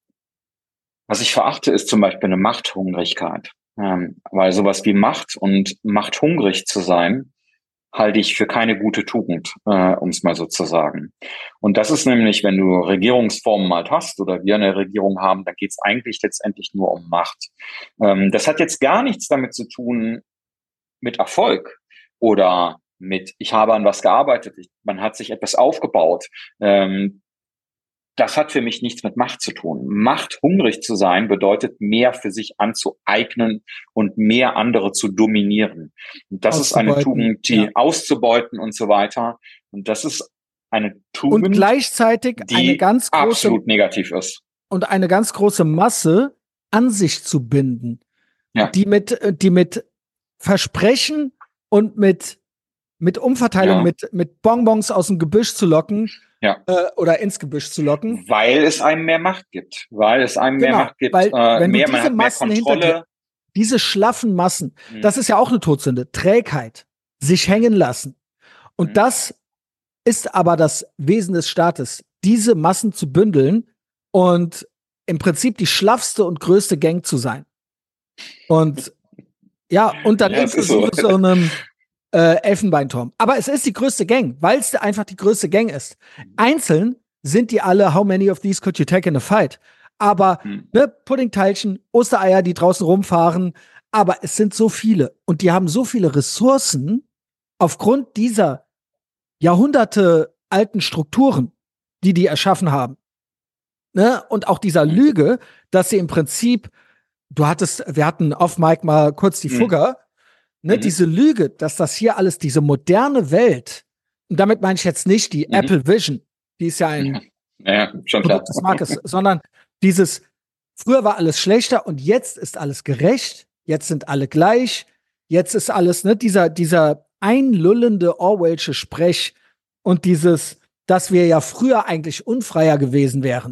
was ich verachte, ist zum Beispiel eine Machthungrigkeit. Weil sowas wie Macht und machthungrig zu sein, halte ich für keine gute Tugend, um es mal so zu sagen. Und das ist nämlich, wenn du Regierungsformen halt hast oder wir eine Regierung haben, dann geht es eigentlich letztendlich nur um Macht. Das hat jetzt gar nichts damit zu tun mit Erfolg oder mit, ich habe an was gearbeitet, man hat sich etwas aufgebaut. Das hat für mich nichts mit Macht zu tun. Machthungrig zu sein bedeutet, mehr für sich anzueignen und mehr andere zu dominieren. Und das ist eine Tugend, die auszubeuten und so weiter. Und das ist eine Tugend, und gleichzeitig die eine ganz große, absolut negativ ist. Und eine ganz große Masse an sich zu binden. Ja. Die mit Versprechen und mit Umverteilung, mit Bonbons aus dem Gebüsch zu locken. Ja. Oder ins Gebüsch zu locken. Weil es einem mehr Macht gibt. Weil es einem mehr Macht gibt. Weil, wenn man hat mehr Kontrolle. Diese schlaffen Massen, das ist ja auch eine Todsünde. Trägheit. Sich hängen lassen. Und das ist aber das Wesen des Staates. Diese Massen zu bündeln und im Prinzip die schlaffste und größte Gang zu sein. Und ja, und dann inklusive so einem Elfenbeinturm. Aber es ist die größte Gang, weil es einfach die größte Gang ist. Einzeln sind die alle, how many of these could you take in a fight? Aber Puddingteilchen, Ostereier, die draußen rumfahren, aber es sind so viele und die haben so viele Ressourcen aufgrund dieser Jahrhunderte alten Strukturen, die erschaffen haben. Ne? Und auch dieser Lüge, dass sie im Prinzip, wir hatten off Mic mal kurz die Fugger, ne, diese Lüge, dass das hier alles, diese moderne Welt, und damit meine ich jetzt nicht die Apple Vision, die ist ja ein Produkt des Marktes, sondern dieses, früher war alles schlechter und jetzt ist alles gerecht, jetzt sind alle gleich, jetzt ist alles, ne, dieser einlullende Orwellsche Sprech und dieses, dass wir ja früher eigentlich unfreier gewesen wären.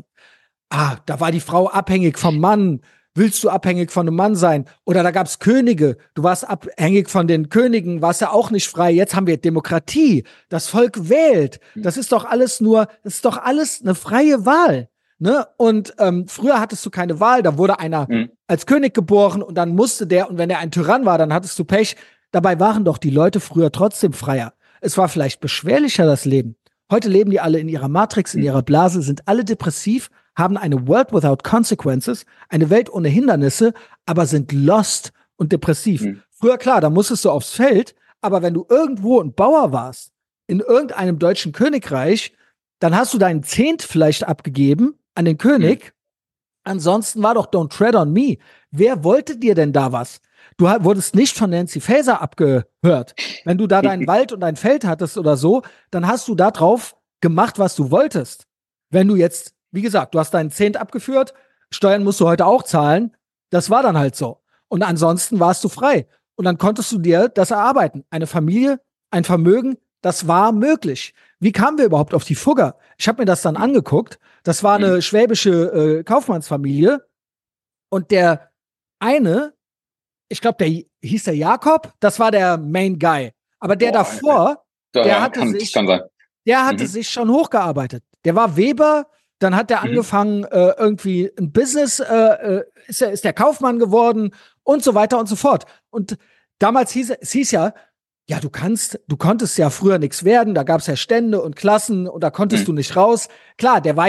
Da war die Frau abhängig vom Mann. Willst du abhängig von einem Mann sein? Oder da gab's Könige. Du warst abhängig von den Königen, warst ja auch nicht frei. Jetzt haben wir Demokratie. Das Volk wählt. Das ist doch alles eine freie Wahl. Ne? Und früher hattest du keine Wahl. Da wurde einer als König geboren und dann musste der, und wenn er ein Tyrann war, dann hattest du Pech. Dabei waren doch die Leute früher trotzdem freier. Es war vielleicht beschwerlicher, das Leben. Heute leben die alle in ihrer Matrix, in ihrer Blase, sind alle depressiv, haben eine World without consequences, eine Welt ohne Hindernisse, aber sind lost und depressiv. Früher, klar, da musstest du aufs Feld, aber wenn du irgendwo ein Bauer warst, in irgendeinem deutschen Königreich, dann hast du deinen Zehnt vielleicht abgegeben an den König. Ansonsten war doch Don't Tread on Me. Wer wollte dir denn da was? Du wurdest nicht von Nancy Faeser abgehört. Wenn du da deinen Wald und dein Feld hattest oder so, dann hast du da drauf gemacht, was du wolltest. Wenn du jetzt, wie gesagt, du hast deinen Zehnt abgeführt, Steuern musst du heute auch zahlen, das war dann halt so. Und ansonsten warst du frei. Und dann konntest du dir das erarbeiten. Eine Familie, ein Vermögen, das war möglich. Wie kamen wir überhaupt auf die Fugger? Ich habe mir das dann angeguckt. Das war eine schwäbische Kaufmannsfamilie. Und der eine, ich glaube, der hieß der Jakob, das war der Main Guy. Aber der davor, der hatte sich schon hochgearbeitet. Der war Weber, dann hat der angefangen, irgendwie ein Business, ist der Kaufmann geworden und so weiter und so fort. Und damals hieß ja, du konntest ja früher nichts werden, da gab es ja Stände und Klassen und da konntest du nicht raus. Klar, das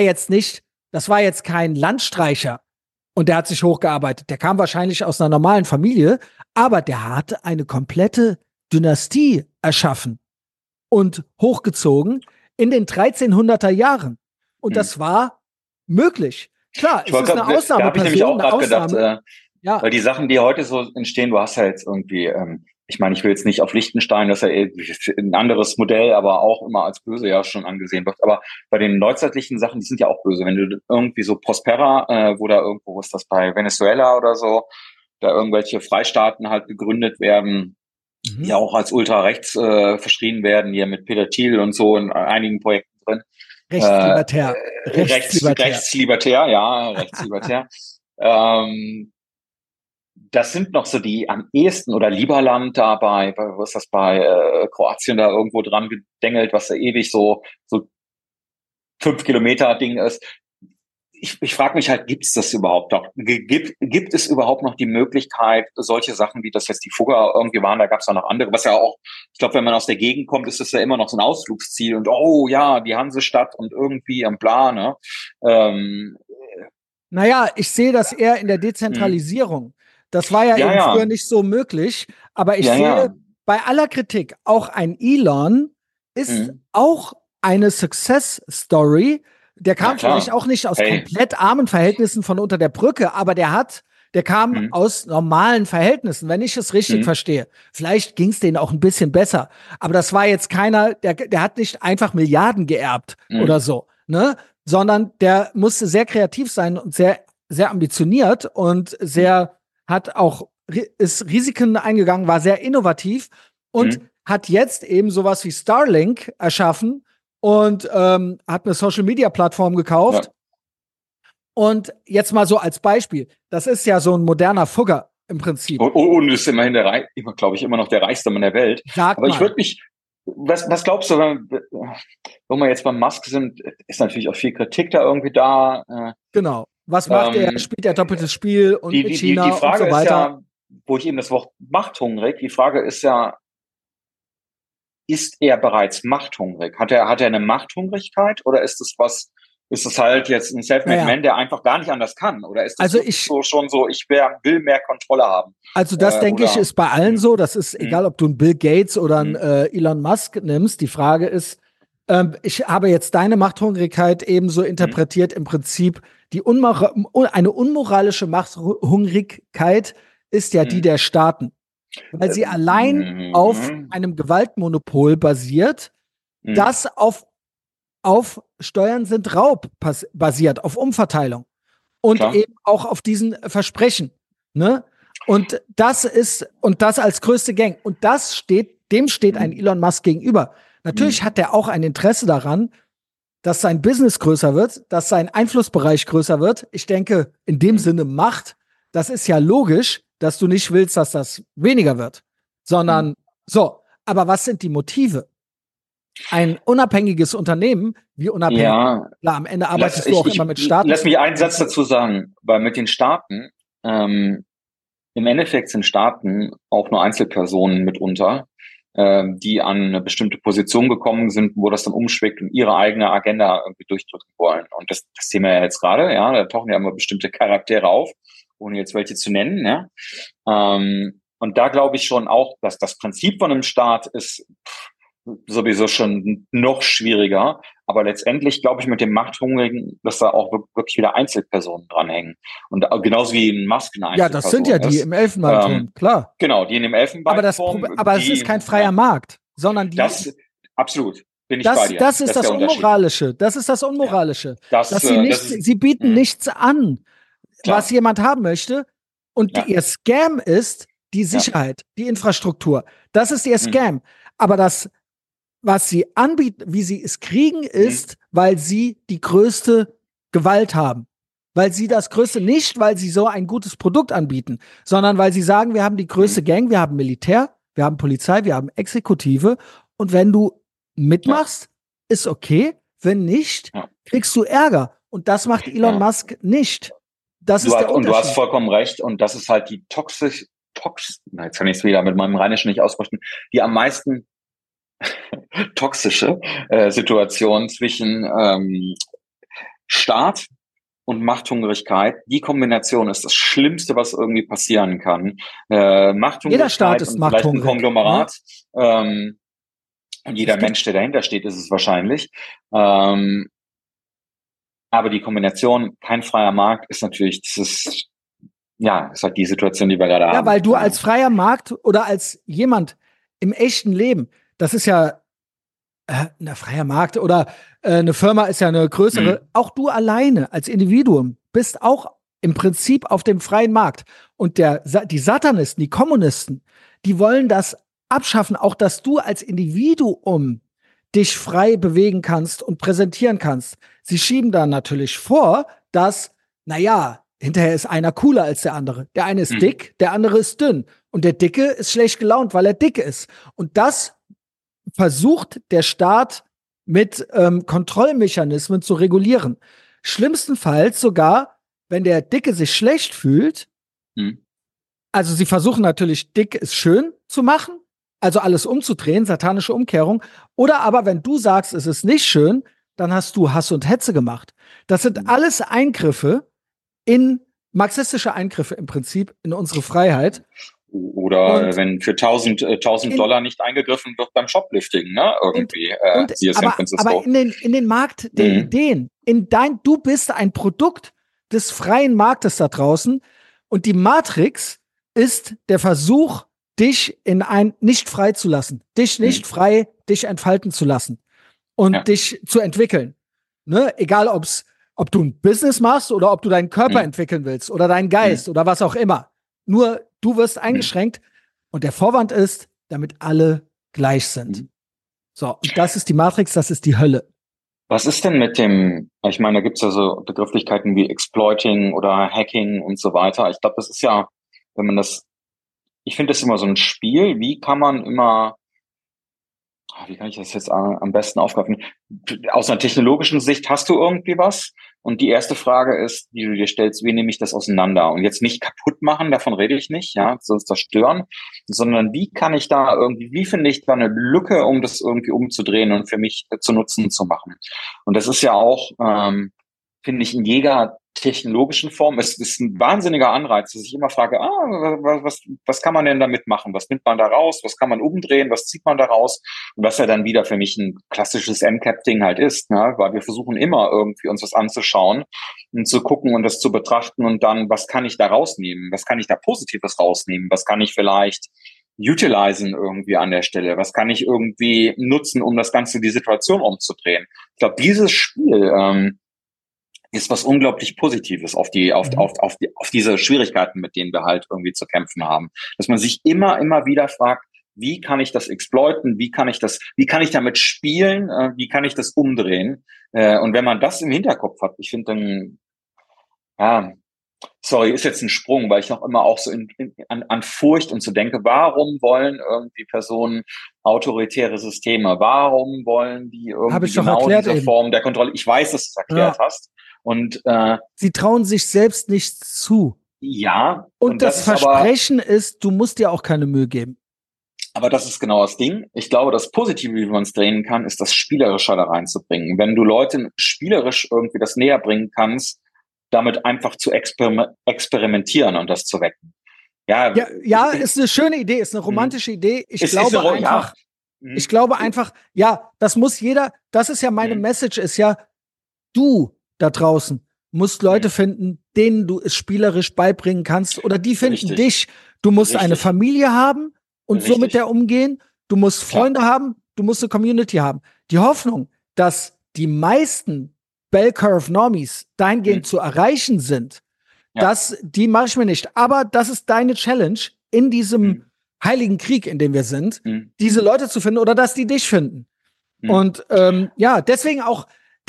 war jetzt kein Landstreicher und der hat sich hochgearbeitet. Der kam wahrscheinlich aus einer normalen Familie, aber der hatte eine komplette Dynastie erschaffen und hochgezogen in den 1300er Jahren. Und das war möglich. Klar, es ist eine Ausnahme. Da habe ich nämlich auch gerade gedacht, weil die Sachen, die heute so entstehen, du hast ja jetzt irgendwie, ich meine, ich will jetzt nicht auf Liechtenstein, das ist ja ein anderes Modell, aber auch immer als böse ja schon angesehen wird. Aber bei den neuzeitlichen Sachen, die sind ja auch böse. Wenn du irgendwie so Prospera, wo ist das, bei Venezuela oder so, da irgendwelche Freistaaten halt gegründet werden, die auch als ultra-rechts verschrien werden, hier mit Peter Thiel und so in einigen Projekten drin. Rechtslibertär. Rechtslibertär. Das sind noch so die am ehesten, oder Lieberland dabei, was ist das bei Kroatien da irgendwo dran gedengelt, was da ewig so 5 Kilometer Ding ist. Ich frage mich halt, gibt es das überhaupt noch? Gibt es überhaupt noch die Möglichkeit, solche Sachen, wie das jetzt die Fugger irgendwie waren, da gab es ja noch andere, was ja auch, ich glaube, wenn man aus der Gegend kommt, ist das ja immer noch so ein Ausflugsziel und die Hansestadt und irgendwie am Plan, ne? Naja, ich sehe das eher in der Dezentralisierung. Das war ja eben früher nicht so möglich, aber ich sehe bei aller Kritik, auch ein Elon ist auch eine Success Story. Der kam vielleicht auch nicht aus komplett armen Verhältnissen von unter der Brücke, aber der kam aus normalen Verhältnissen, wenn ich es richtig verstehe. Vielleicht ging es denen auch ein bisschen besser. Aber das war jetzt keiner, der hat nicht einfach Milliarden geerbt oder so, ne? Sondern der musste sehr kreativ sein und sehr, sehr ambitioniert und ist Risiken eingegangen, war sehr innovativ und hat jetzt eben sowas wie Starlink erschaffen und hat eine Social-Media-Plattform gekauft. Ja. Und jetzt mal so als Beispiel, das ist ja so ein moderner Fugger im Prinzip. Und ist immerhin glaube ich, immer noch der reichste Mann der Welt. Aber ich würde mich, was glaubst du, wenn wir jetzt beim Musk sind, ist natürlich auch viel Kritik da irgendwie da. Genau. Was macht er? Spielt er doppeltes Spiel und mit China die Frage und so weiter? Ist ja, wo ich eben das Wort machthungrig, die Frage ist ja, ist er bereits machthungrig? Hat er eine Machthungrigkeit oder ist es halt jetzt ein Selfmade Man, der einfach gar nicht anders kann? Oder ist das schon so, will mehr Kontrolle haben? Also das denke ich ist bei allen so. Das ist egal, ob du einen Bill Gates oder einen Elon Musk nimmst. Die Frage ist, ich habe jetzt deine Machthungrigkeit ebenso interpretiert, im Prinzip eine unmoralische Machthungrigkeit ist ja die der Staaten. Weil sie allein auf einem Gewaltmonopol basiert, das auf Steuern sind Raub basiert, auf Umverteilung. Und eben auch auf diesen Versprechen. Ne? Und das als größte Gang. Und dem steht ein Elon Musk gegenüber. Natürlich hat er auch ein Interesse daran, dass sein Business größer wird, dass sein Einflussbereich größer wird. Ich denke, in dem Sinne Macht, das ist ja logisch, dass du nicht willst, dass das weniger wird, sondern so. Aber was sind die Motive? Ein unabhängiges Unternehmen, wie unabhängig? Ja, Klar, am Ende arbeitest du auch immer mit Staaten. Lass mich einen Satz dazu sagen, weil mit den Staaten, im Endeffekt sind Staaten auch nur Einzelpersonen mitunter, die an eine bestimmte Position gekommen sind, wo das dann umschwingt und ihre eigene Agenda irgendwie durchdrücken wollen. Und das Thema ja jetzt gerade, ja, da tauchen ja immer bestimmte Charaktere auf, ohne jetzt welche zu nennen, ja. Und da glaube ich schon auch, dass das Prinzip von einem Staat ist sowieso schon noch schwieriger. Aber letztendlich glaube ich mit dem Machthungrigen, dass da auch wirklich wieder Einzelpersonen dranhängen. Und genauso wie ein Musk eine Ja, Einzelperson das sind ja die ist. im Elfenbeinturm, klar. Genau, die in dem Elfenbeinturm. Aber es ist kein freier Markt, sondern absolut, bin ich bei dir. Das ist das Unmoralische. Das ist das Unmoralische. Ja. Sie bieten nichts an, was jemand haben möchte. Und ihr Scam ist die Sicherheit, die Infrastruktur. Das ist ihr Scam. Aber das, was sie anbieten, wie sie es kriegen, ist, weil sie die größte Gewalt haben. Weil sie das Größte nicht, weil sie so ein gutes Produkt anbieten, sondern weil sie sagen, wir haben die größte Gang, wir haben Militär, wir haben Polizei, wir haben Exekutive. Und wenn du mitmachst, ist okay. Wenn nicht, kriegst du Ärger. Und das macht Elon Musk nicht. Das ist der Unterschied. Und du hast vollkommen recht. Und das ist halt die jetzt kann ich es wieder mit meinem Rheinischen nicht aussprechen, die am meisten toxische Situation zwischen Staat und Machthungrigkeit. Die Kombination ist das Schlimmste, was irgendwie passieren kann. Machthungrigkeit jeder Staat ist und vielleicht ein Konglomerat. Ne? Und jeder Mensch, der dahinter steht, ist es wahrscheinlich. Aber die Kombination, kein freier Markt, ist natürlich, ist halt die Situation, die wir gerade haben. Ja, weil du als freier Markt oder als jemand im echten Leben, das ist ja ein freier Markt oder eine Firma ist ja eine größere, auch du alleine als Individuum bist auch im Prinzip auf dem freien Markt. Und die Satanisten, die Kommunisten, die wollen das abschaffen, auch dass du als Individuum dich frei bewegen kannst und präsentieren kannst. Sie schieben dann natürlich vor, dass, hinterher ist einer cooler als der andere. Der eine ist dick, der andere ist dünn. Und der Dicke ist schlecht gelaunt, weil er dick ist. Und das versucht der Staat mit Kontrollmechanismen zu regulieren. Schlimmstenfalls sogar, wenn der Dicke sich schlecht fühlt, also sie versuchen natürlich, dick ist schön zu machen, also alles umzudrehen, satanische Umkehrung. Oder aber, wenn du sagst, es ist nicht schön, dann hast du Hass und Hetze gemacht. Das sind alles marxistische Eingriffe im Prinzip in unsere Freiheit. Oder wenn für 1000 $1.000 nicht eingegriffen wird beim Shoplifting, ne? Irgendwie. Aber in den Markt der Ideen, du bist ein Produkt des freien Marktes da draußen und die Matrix ist der Versuch, dich nicht frei zu lassen, dich nicht frei, dich entfalten zu lassen und dich zu entwickeln. Ne? Egal, ob du ein Business machst oder ob du deinen Körper entwickeln willst oder deinen Geist oder was auch immer. Nur du wirst eingeschränkt und der Vorwand ist, damit alle gleich sind. So, und das ist die Matrix, das ist die Hölle. Was ist denn ich meine, da gibt es ja so Begrifflichkeiten wie Exploiting oder Hacking und so weiter. Ich glaube, das ist ja, ich finde das immer so ein Spiel. Wie kann ich das jetzt am besten aufgreifen? Aus einer technologischen Sicht hast du irgendwie was? Und die erste Frage ist, die du dir stellst, wie nehme ich das auseinander? Und jetzt nicht kaputt machen, davon rede ich nicht, sonst zerstören, sondern wie finde ich da eine Lücke, um das irgendwie umzudrehen und für mich zu Nutzen zu machen? Und das ist ja auch, finde ich, in jeder technologischen Form. Es ist ein wahnsinniger Anreiz, dass ich immer frage, was kann man denn damit machen? Was nimmt man da raus? Was kann man umdrehen? Was zieht man da raus? Und was ja dann wieder für mich ein klassisches MCAP-Ding halt ist, ne? Weil wir versuchen immer irgendwie uns was anzuschauen und zu gucken und das zu betrachten und dann, was kann ich da rausnehmen? Was kann ich da Positives rausnehmen? Was kann ich vielleicht utilisen irgendwie an der Stelle? Was kann ich irgendwie nutzen, um das Ganze, die Situation umzudrehen? Ich glaube, dieses Spiel, ist was unglaublich Positives auf diese Schwierigkeiten, mit denen wir halt irgendwie zu kämpfen haben. Dass man sich immer wieder fragt, wie kann ich das exploiten, wie kann ich damit spielen, wie kann ich das umdrehen? Und wenn man das im Hinterkopf hat, ich finde dann, ja, sorry, ist jetzt ein Sprung, weil ich noch immer auch so an Furcht und so denke, warum wollen irgendwie Personen autoritäre Systeme? Warum wollen die Habe irgendwie ich doch genau erklärt diese eben. Form der Kontrolle? Ich weiß, dass du es erklärt hast. Und Sie trauen sich selbst nicht zu. ja, Und das das ist aber, Versprechen ist, du musst dir auch keine Mühe geben. aber das ist genau das Ding. Ich glaube, das Positive, wie man es drehen kann, ist das Spielerische da reinzubringen. Wenn du Leuten spielerisch irgendwie das näher bringen kannst, damit einfach zu experimentieren und das zu wecken. Ja, Ja, ist eine schöne Idee, ist eine romantische Idee. Ich glaube einfach, ja, das muss jeder, das ist ja meine Message, ist ja, du da draußen musst Leute finden, denen du es spielerisch beibringen kannst oder die finden dich. Du musst eine Familie haben und so mit der umgehen. Du musst Freunde haben, du musst eine Community haben. Die Hoffnung, dass die meisten Bell Curve Normies dahingehend zu erreichen sind, die mache ich mir nicht. Aber das ist deine Challenge in diesem heiligen Krieg, in dem wir sind, diese Leute zu finden oder dass die dich finden. Und ja, deswegen auch,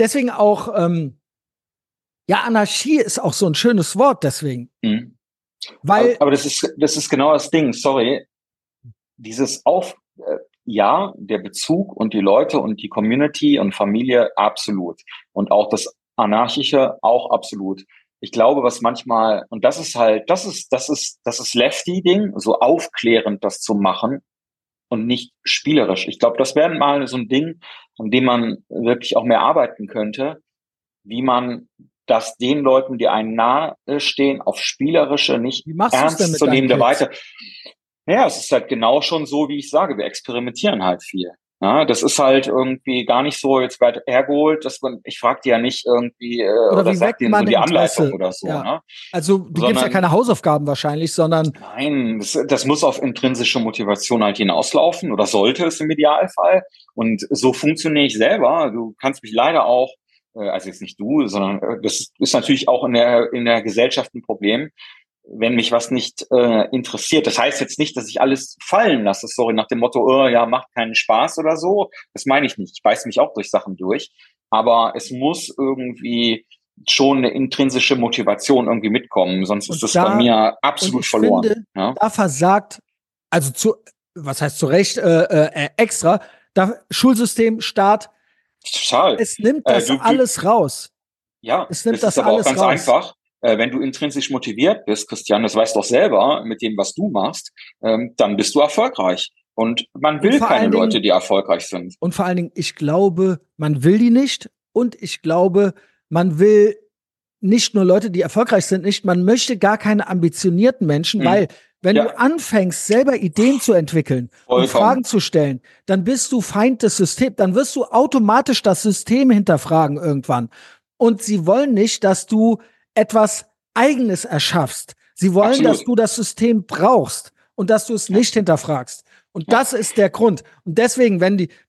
ja, Anarchie ist auch so ein schönes Wort, deswegen. Weil, aber das ist genau das Ding, sorry. Dieses ja, der Bezug und die Leute und die Community und Familie absolut. Und auch das Anarchische auch absolut. Ich glaube, was manchmal, und das ist halt, das ist Lefty-Ding, so aufklärend das zu machen und nicht spielerisch. Ich glaube, das wäre mal so ein Ding, an dem man wirklich auch mehr arbeiten könnte, wie man das den Leuten, die einem nahe stehen, auf spielerische, nicht ernstzunehmende Weise. Ja, es ist halt genau schon so, wie ich sage, wir experimentieren halt viel. Ja, das ist halt irgendwie gar nicht so jetzt weit hergeholt, dass ich frage die ja nicht irgendwie oder sag denen so die Anleitung oder so. Ja. Ne? Also du gibst ja keine Hausaufgaben wahrscheinlich, sondern nein, das muss auf intrinsische Motivation halt hinauslaufen oder sollte es im Idealfall. Und so funktioniere ich selber. Du kannst mich leider auch, also jetzt nicht du, sondern das ist natürlich auch in der Gesellschaft ein Problem, wenn mich was nicht interessiert. Das heißt jetzt nicht, dass ich alles fallen lasse, sorry, nach dem Motto, ja, macht keinen Spaß oder so. Das meine ich nicht. Ich beiß mich auch durch Sachen durch. Aber es muss irgendwie schon eine intrinsische Motivation irgendwie mitkommen, sonst ist das bei mir absolut verloren. Finde, da versagt, also was heißt zu Recht, extra, Schulsystem, Staat, total. Es nimmt das alles raus. Ja, es nimmt das ist aber auch ganz einfach. Wenn du intrinsisch motiviert bist, Christian, das weißt du doch selber mit dem, was du machst, dann bist du erfolgreich. Und man will keine Leute, die erfolgreich sind. Und vor allen Dingen, ich glaube, man will die nicht. Und ich glaube, man will nicht nur Leute, die erfolgreich sind, nicht. Man möchte gar keine ambitionierten Menschen, weil wenn du anfängst, selber Ideen zu entwickeln und Fragen zu stellen, dann bist du Feind des Systems. Dann wirst du automatisch das System hinterfragen irgendwann. Und sie wollen nicht, dass du etwas Eigenes erschaffst. Sie wollen, dass du das System brauchst und dass du es nicht hinterfragst. Und das ist der Grund. Und deswegen,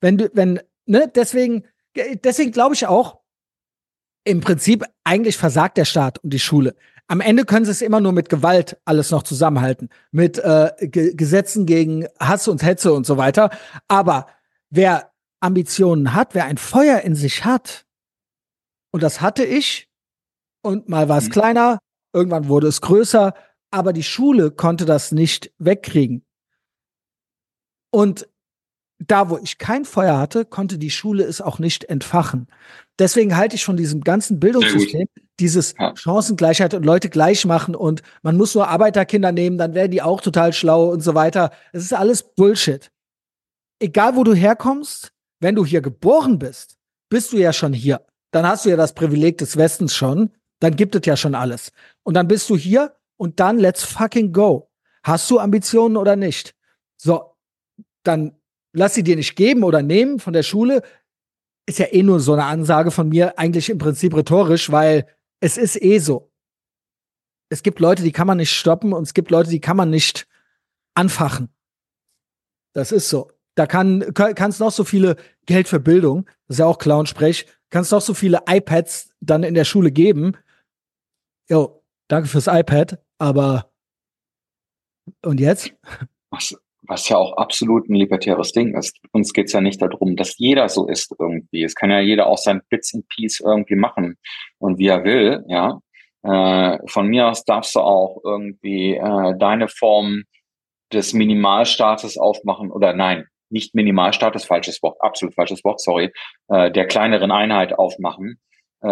deswegen glaube ich auch, im Prinzip eigentlich versagt der Staat und die Schule. Am Ende können sie es immer nur mit Gewalt alles noch zusammenhalten. Mit Gesetzen gegen Hass und Hetze und so weiter. Aber wer Ambitionen hat, wer ein Feuer in sich hat, und das hatte ich, und mal war es kleiner, irgendwann wurde es größer, aber die Schule konnte das nicht wegkriegen. Und da, wo ich kein Feuer hatte, konnte die Schule es auch nicht entfachen. Deswegen halte ich von diesem ganzen Bildungssystem, dieses Chancengleichheit und Leute gleich machen und man muss nur Arbeiterkinder nehmen, dann werden die auch total schlau und so weiter. Es ist alles Bullshit. Egal, wo du herkommst, wenn du hier geboren bist, bist du ja schon hier. Dann hast du ja das Privileg des Westens schon. Dann gibt es ja schon alles. Und dann bist du hier und dann let's fucking go. Hast du Ambitionen oder nicht? So, dann lass sie dir nicht geben oder nehmen von der Schule. Ist ja eh nur so eine Ansage von mir, eigentlich im Prinzip rhetorisch, weil es ist eh so. Es gibt Leute, die kann man nicht stoppen und es gibt Leute, die kann man nicht anfachen. Das ist so. Da kannst noch so viele Geld für Bildung, das ist ja auch Clown-Sprech, kannst noch so viele iPads dann in der Schule geben. Jo, danke fürs iPad, aber und jetzt? Was ja auch absolut ein libertäres Ding ist. Uns geht's ja nicht darum, dass jeder so ist irgendwie. Es kann ja jeder auch sein Bits and Piece irgendwie machen und wie er will, ja. Von mir aus darfst du auch irgendwie deine Form des Minimalstaates aufmachen oder nein, nicht Minimalstaat, falsches Wort, absolut falsches Wort, sorry, der kleineren Einheit aufmachen.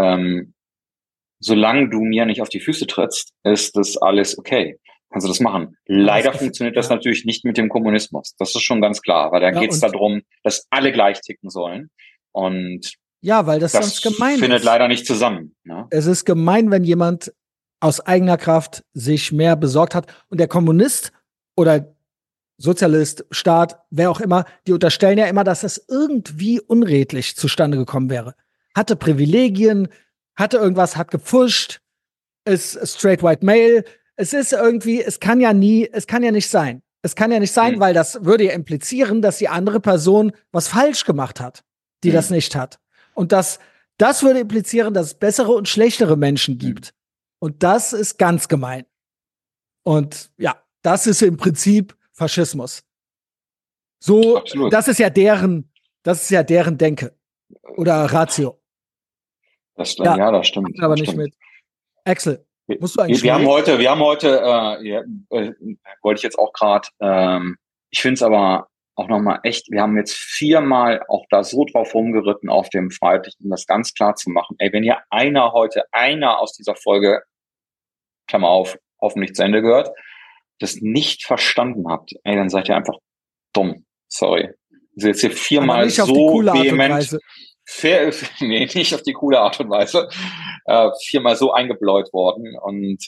Solange du mir nicht auf die Füße trittst, ist das alles okay. Kannst du das machen. Leider funktioniert das natürlich nicht mit dem Kommunismus. Das ist schon ganz klar, weil da geht es darum, dass alle gleich ticken sollen. Und ja, weil das sonst gemein findet leider nicht zusammen. Ne? Es ist gemein, wenn jemand aus eigener Kraft sich mehr besorgt hat. Und der Kommunist oder Sozialist, Staat, wer auch immer, die unterstellen ja immer, dass es irgendwie unredlich zustande gekommen wäre. Hatte Privilegien, hatte irgendwas, hat gepfuscht, ist straight white male. Es ist irgendwie, es kann ja nicht sein. Es kann ja nicht sein, weil das würde ja implizieren, dass die andere Person was falsch gemacht hat, die das nicht hat. Und das würde implizieren, dass es bessere und schlechtere Menschen gibt. Und das ist ganz gemein. Und ja, das ist im Prinzip Faschismus. So, absolut. Das ist ja deren Denke oder Ratio. Das stimmt, ja, das stimmt. Aber nicht mit. Axel, musst du eigentlich wir haben heute, wollte ich jetzt auch gerade, ich finde es aber auch nochmal echt, wir haben jetzt 4-mal auch da so drauf rumgeritten auf dem Freitag, um das ganz klar zu machen. Ey, wenn hier einer aus dieser Folge, Klammer auf, hoffentlich zu Ende gehört, das nicht verstanden habt, ey, dann seid ihr einfach dumm. Sorry. Also jetzt hier 4-mal so vehement, nee, nicht auf die coole Art und Weise, 4-mal so eingebläut worden und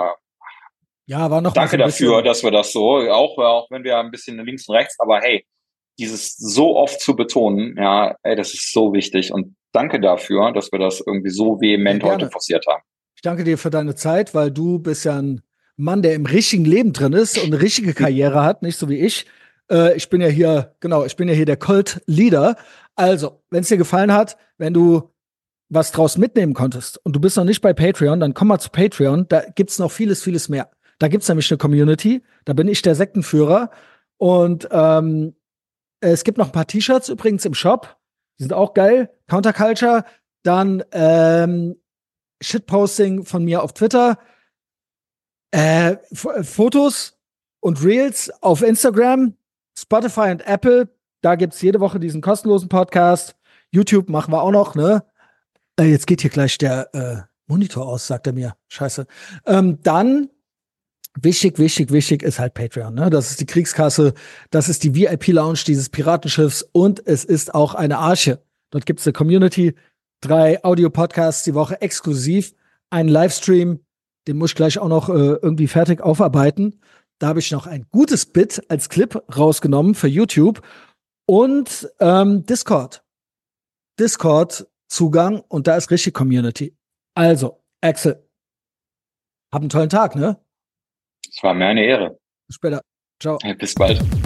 ja, war noch danke dafür, dass wir das so, auch wenn wir ein bisschen links und rechts, aber hey, dieses so oft zu betonen, ja, ey, das ist so wichtig und danke dafür, dass wir das irgendwie so vehement heute forciert haben. Ich danke dir für deine Zeit, weil du bist ja ein Mann, der im richtigen Leben drin ist und eine richtige Karriere hat, nicht so wie ich. Ich bin ja hier der Cult-Leader. Also, wenn es dir gefallen hat, wenn du was draus mitnehmen konntest und du bist noch nicht bei Patreon, dann komm mal zu Patreon, da gibt's noch vieles, vieles mehr. Da gibt's nämlich eine Community, da bin ich der Sektenführer und es gibt noch ein paar T-Shirts übrigens im Shop, die sind auch geil, Counterculture, dann Shitposting von mir auf Twitter, Fotos und Reels auf Instagram, Spotify und Apple, da gibt's jede Woche diesen kostenlosen Podcast, YouTube machen wir auch noch, ne? Jetzt geht hier gleich der Monitor aus, sagt er mir. Scheiße. Dann, wichtig ist halt Patreon. Ne? Das ist die Kriegskasse, das ist die VIP-Lounge dieses Piratenschiffs und es ist auch eine Arche. Dort gibt es eine Community, 3 Audio-Podcasts die Woche exklusiv, einen Livestream, den muss ich gleich auch noch irgendwie fertig aufarbeiten. Da habe ich noch ein gutes Bit als Clip rausgenommen für YouTube und Discord. Zugang und da ist richtig Community. Also, Axel, hab einen tollen Tag, ne? Es war mir eine Ehre. Bis später. Ciao. Bis bald.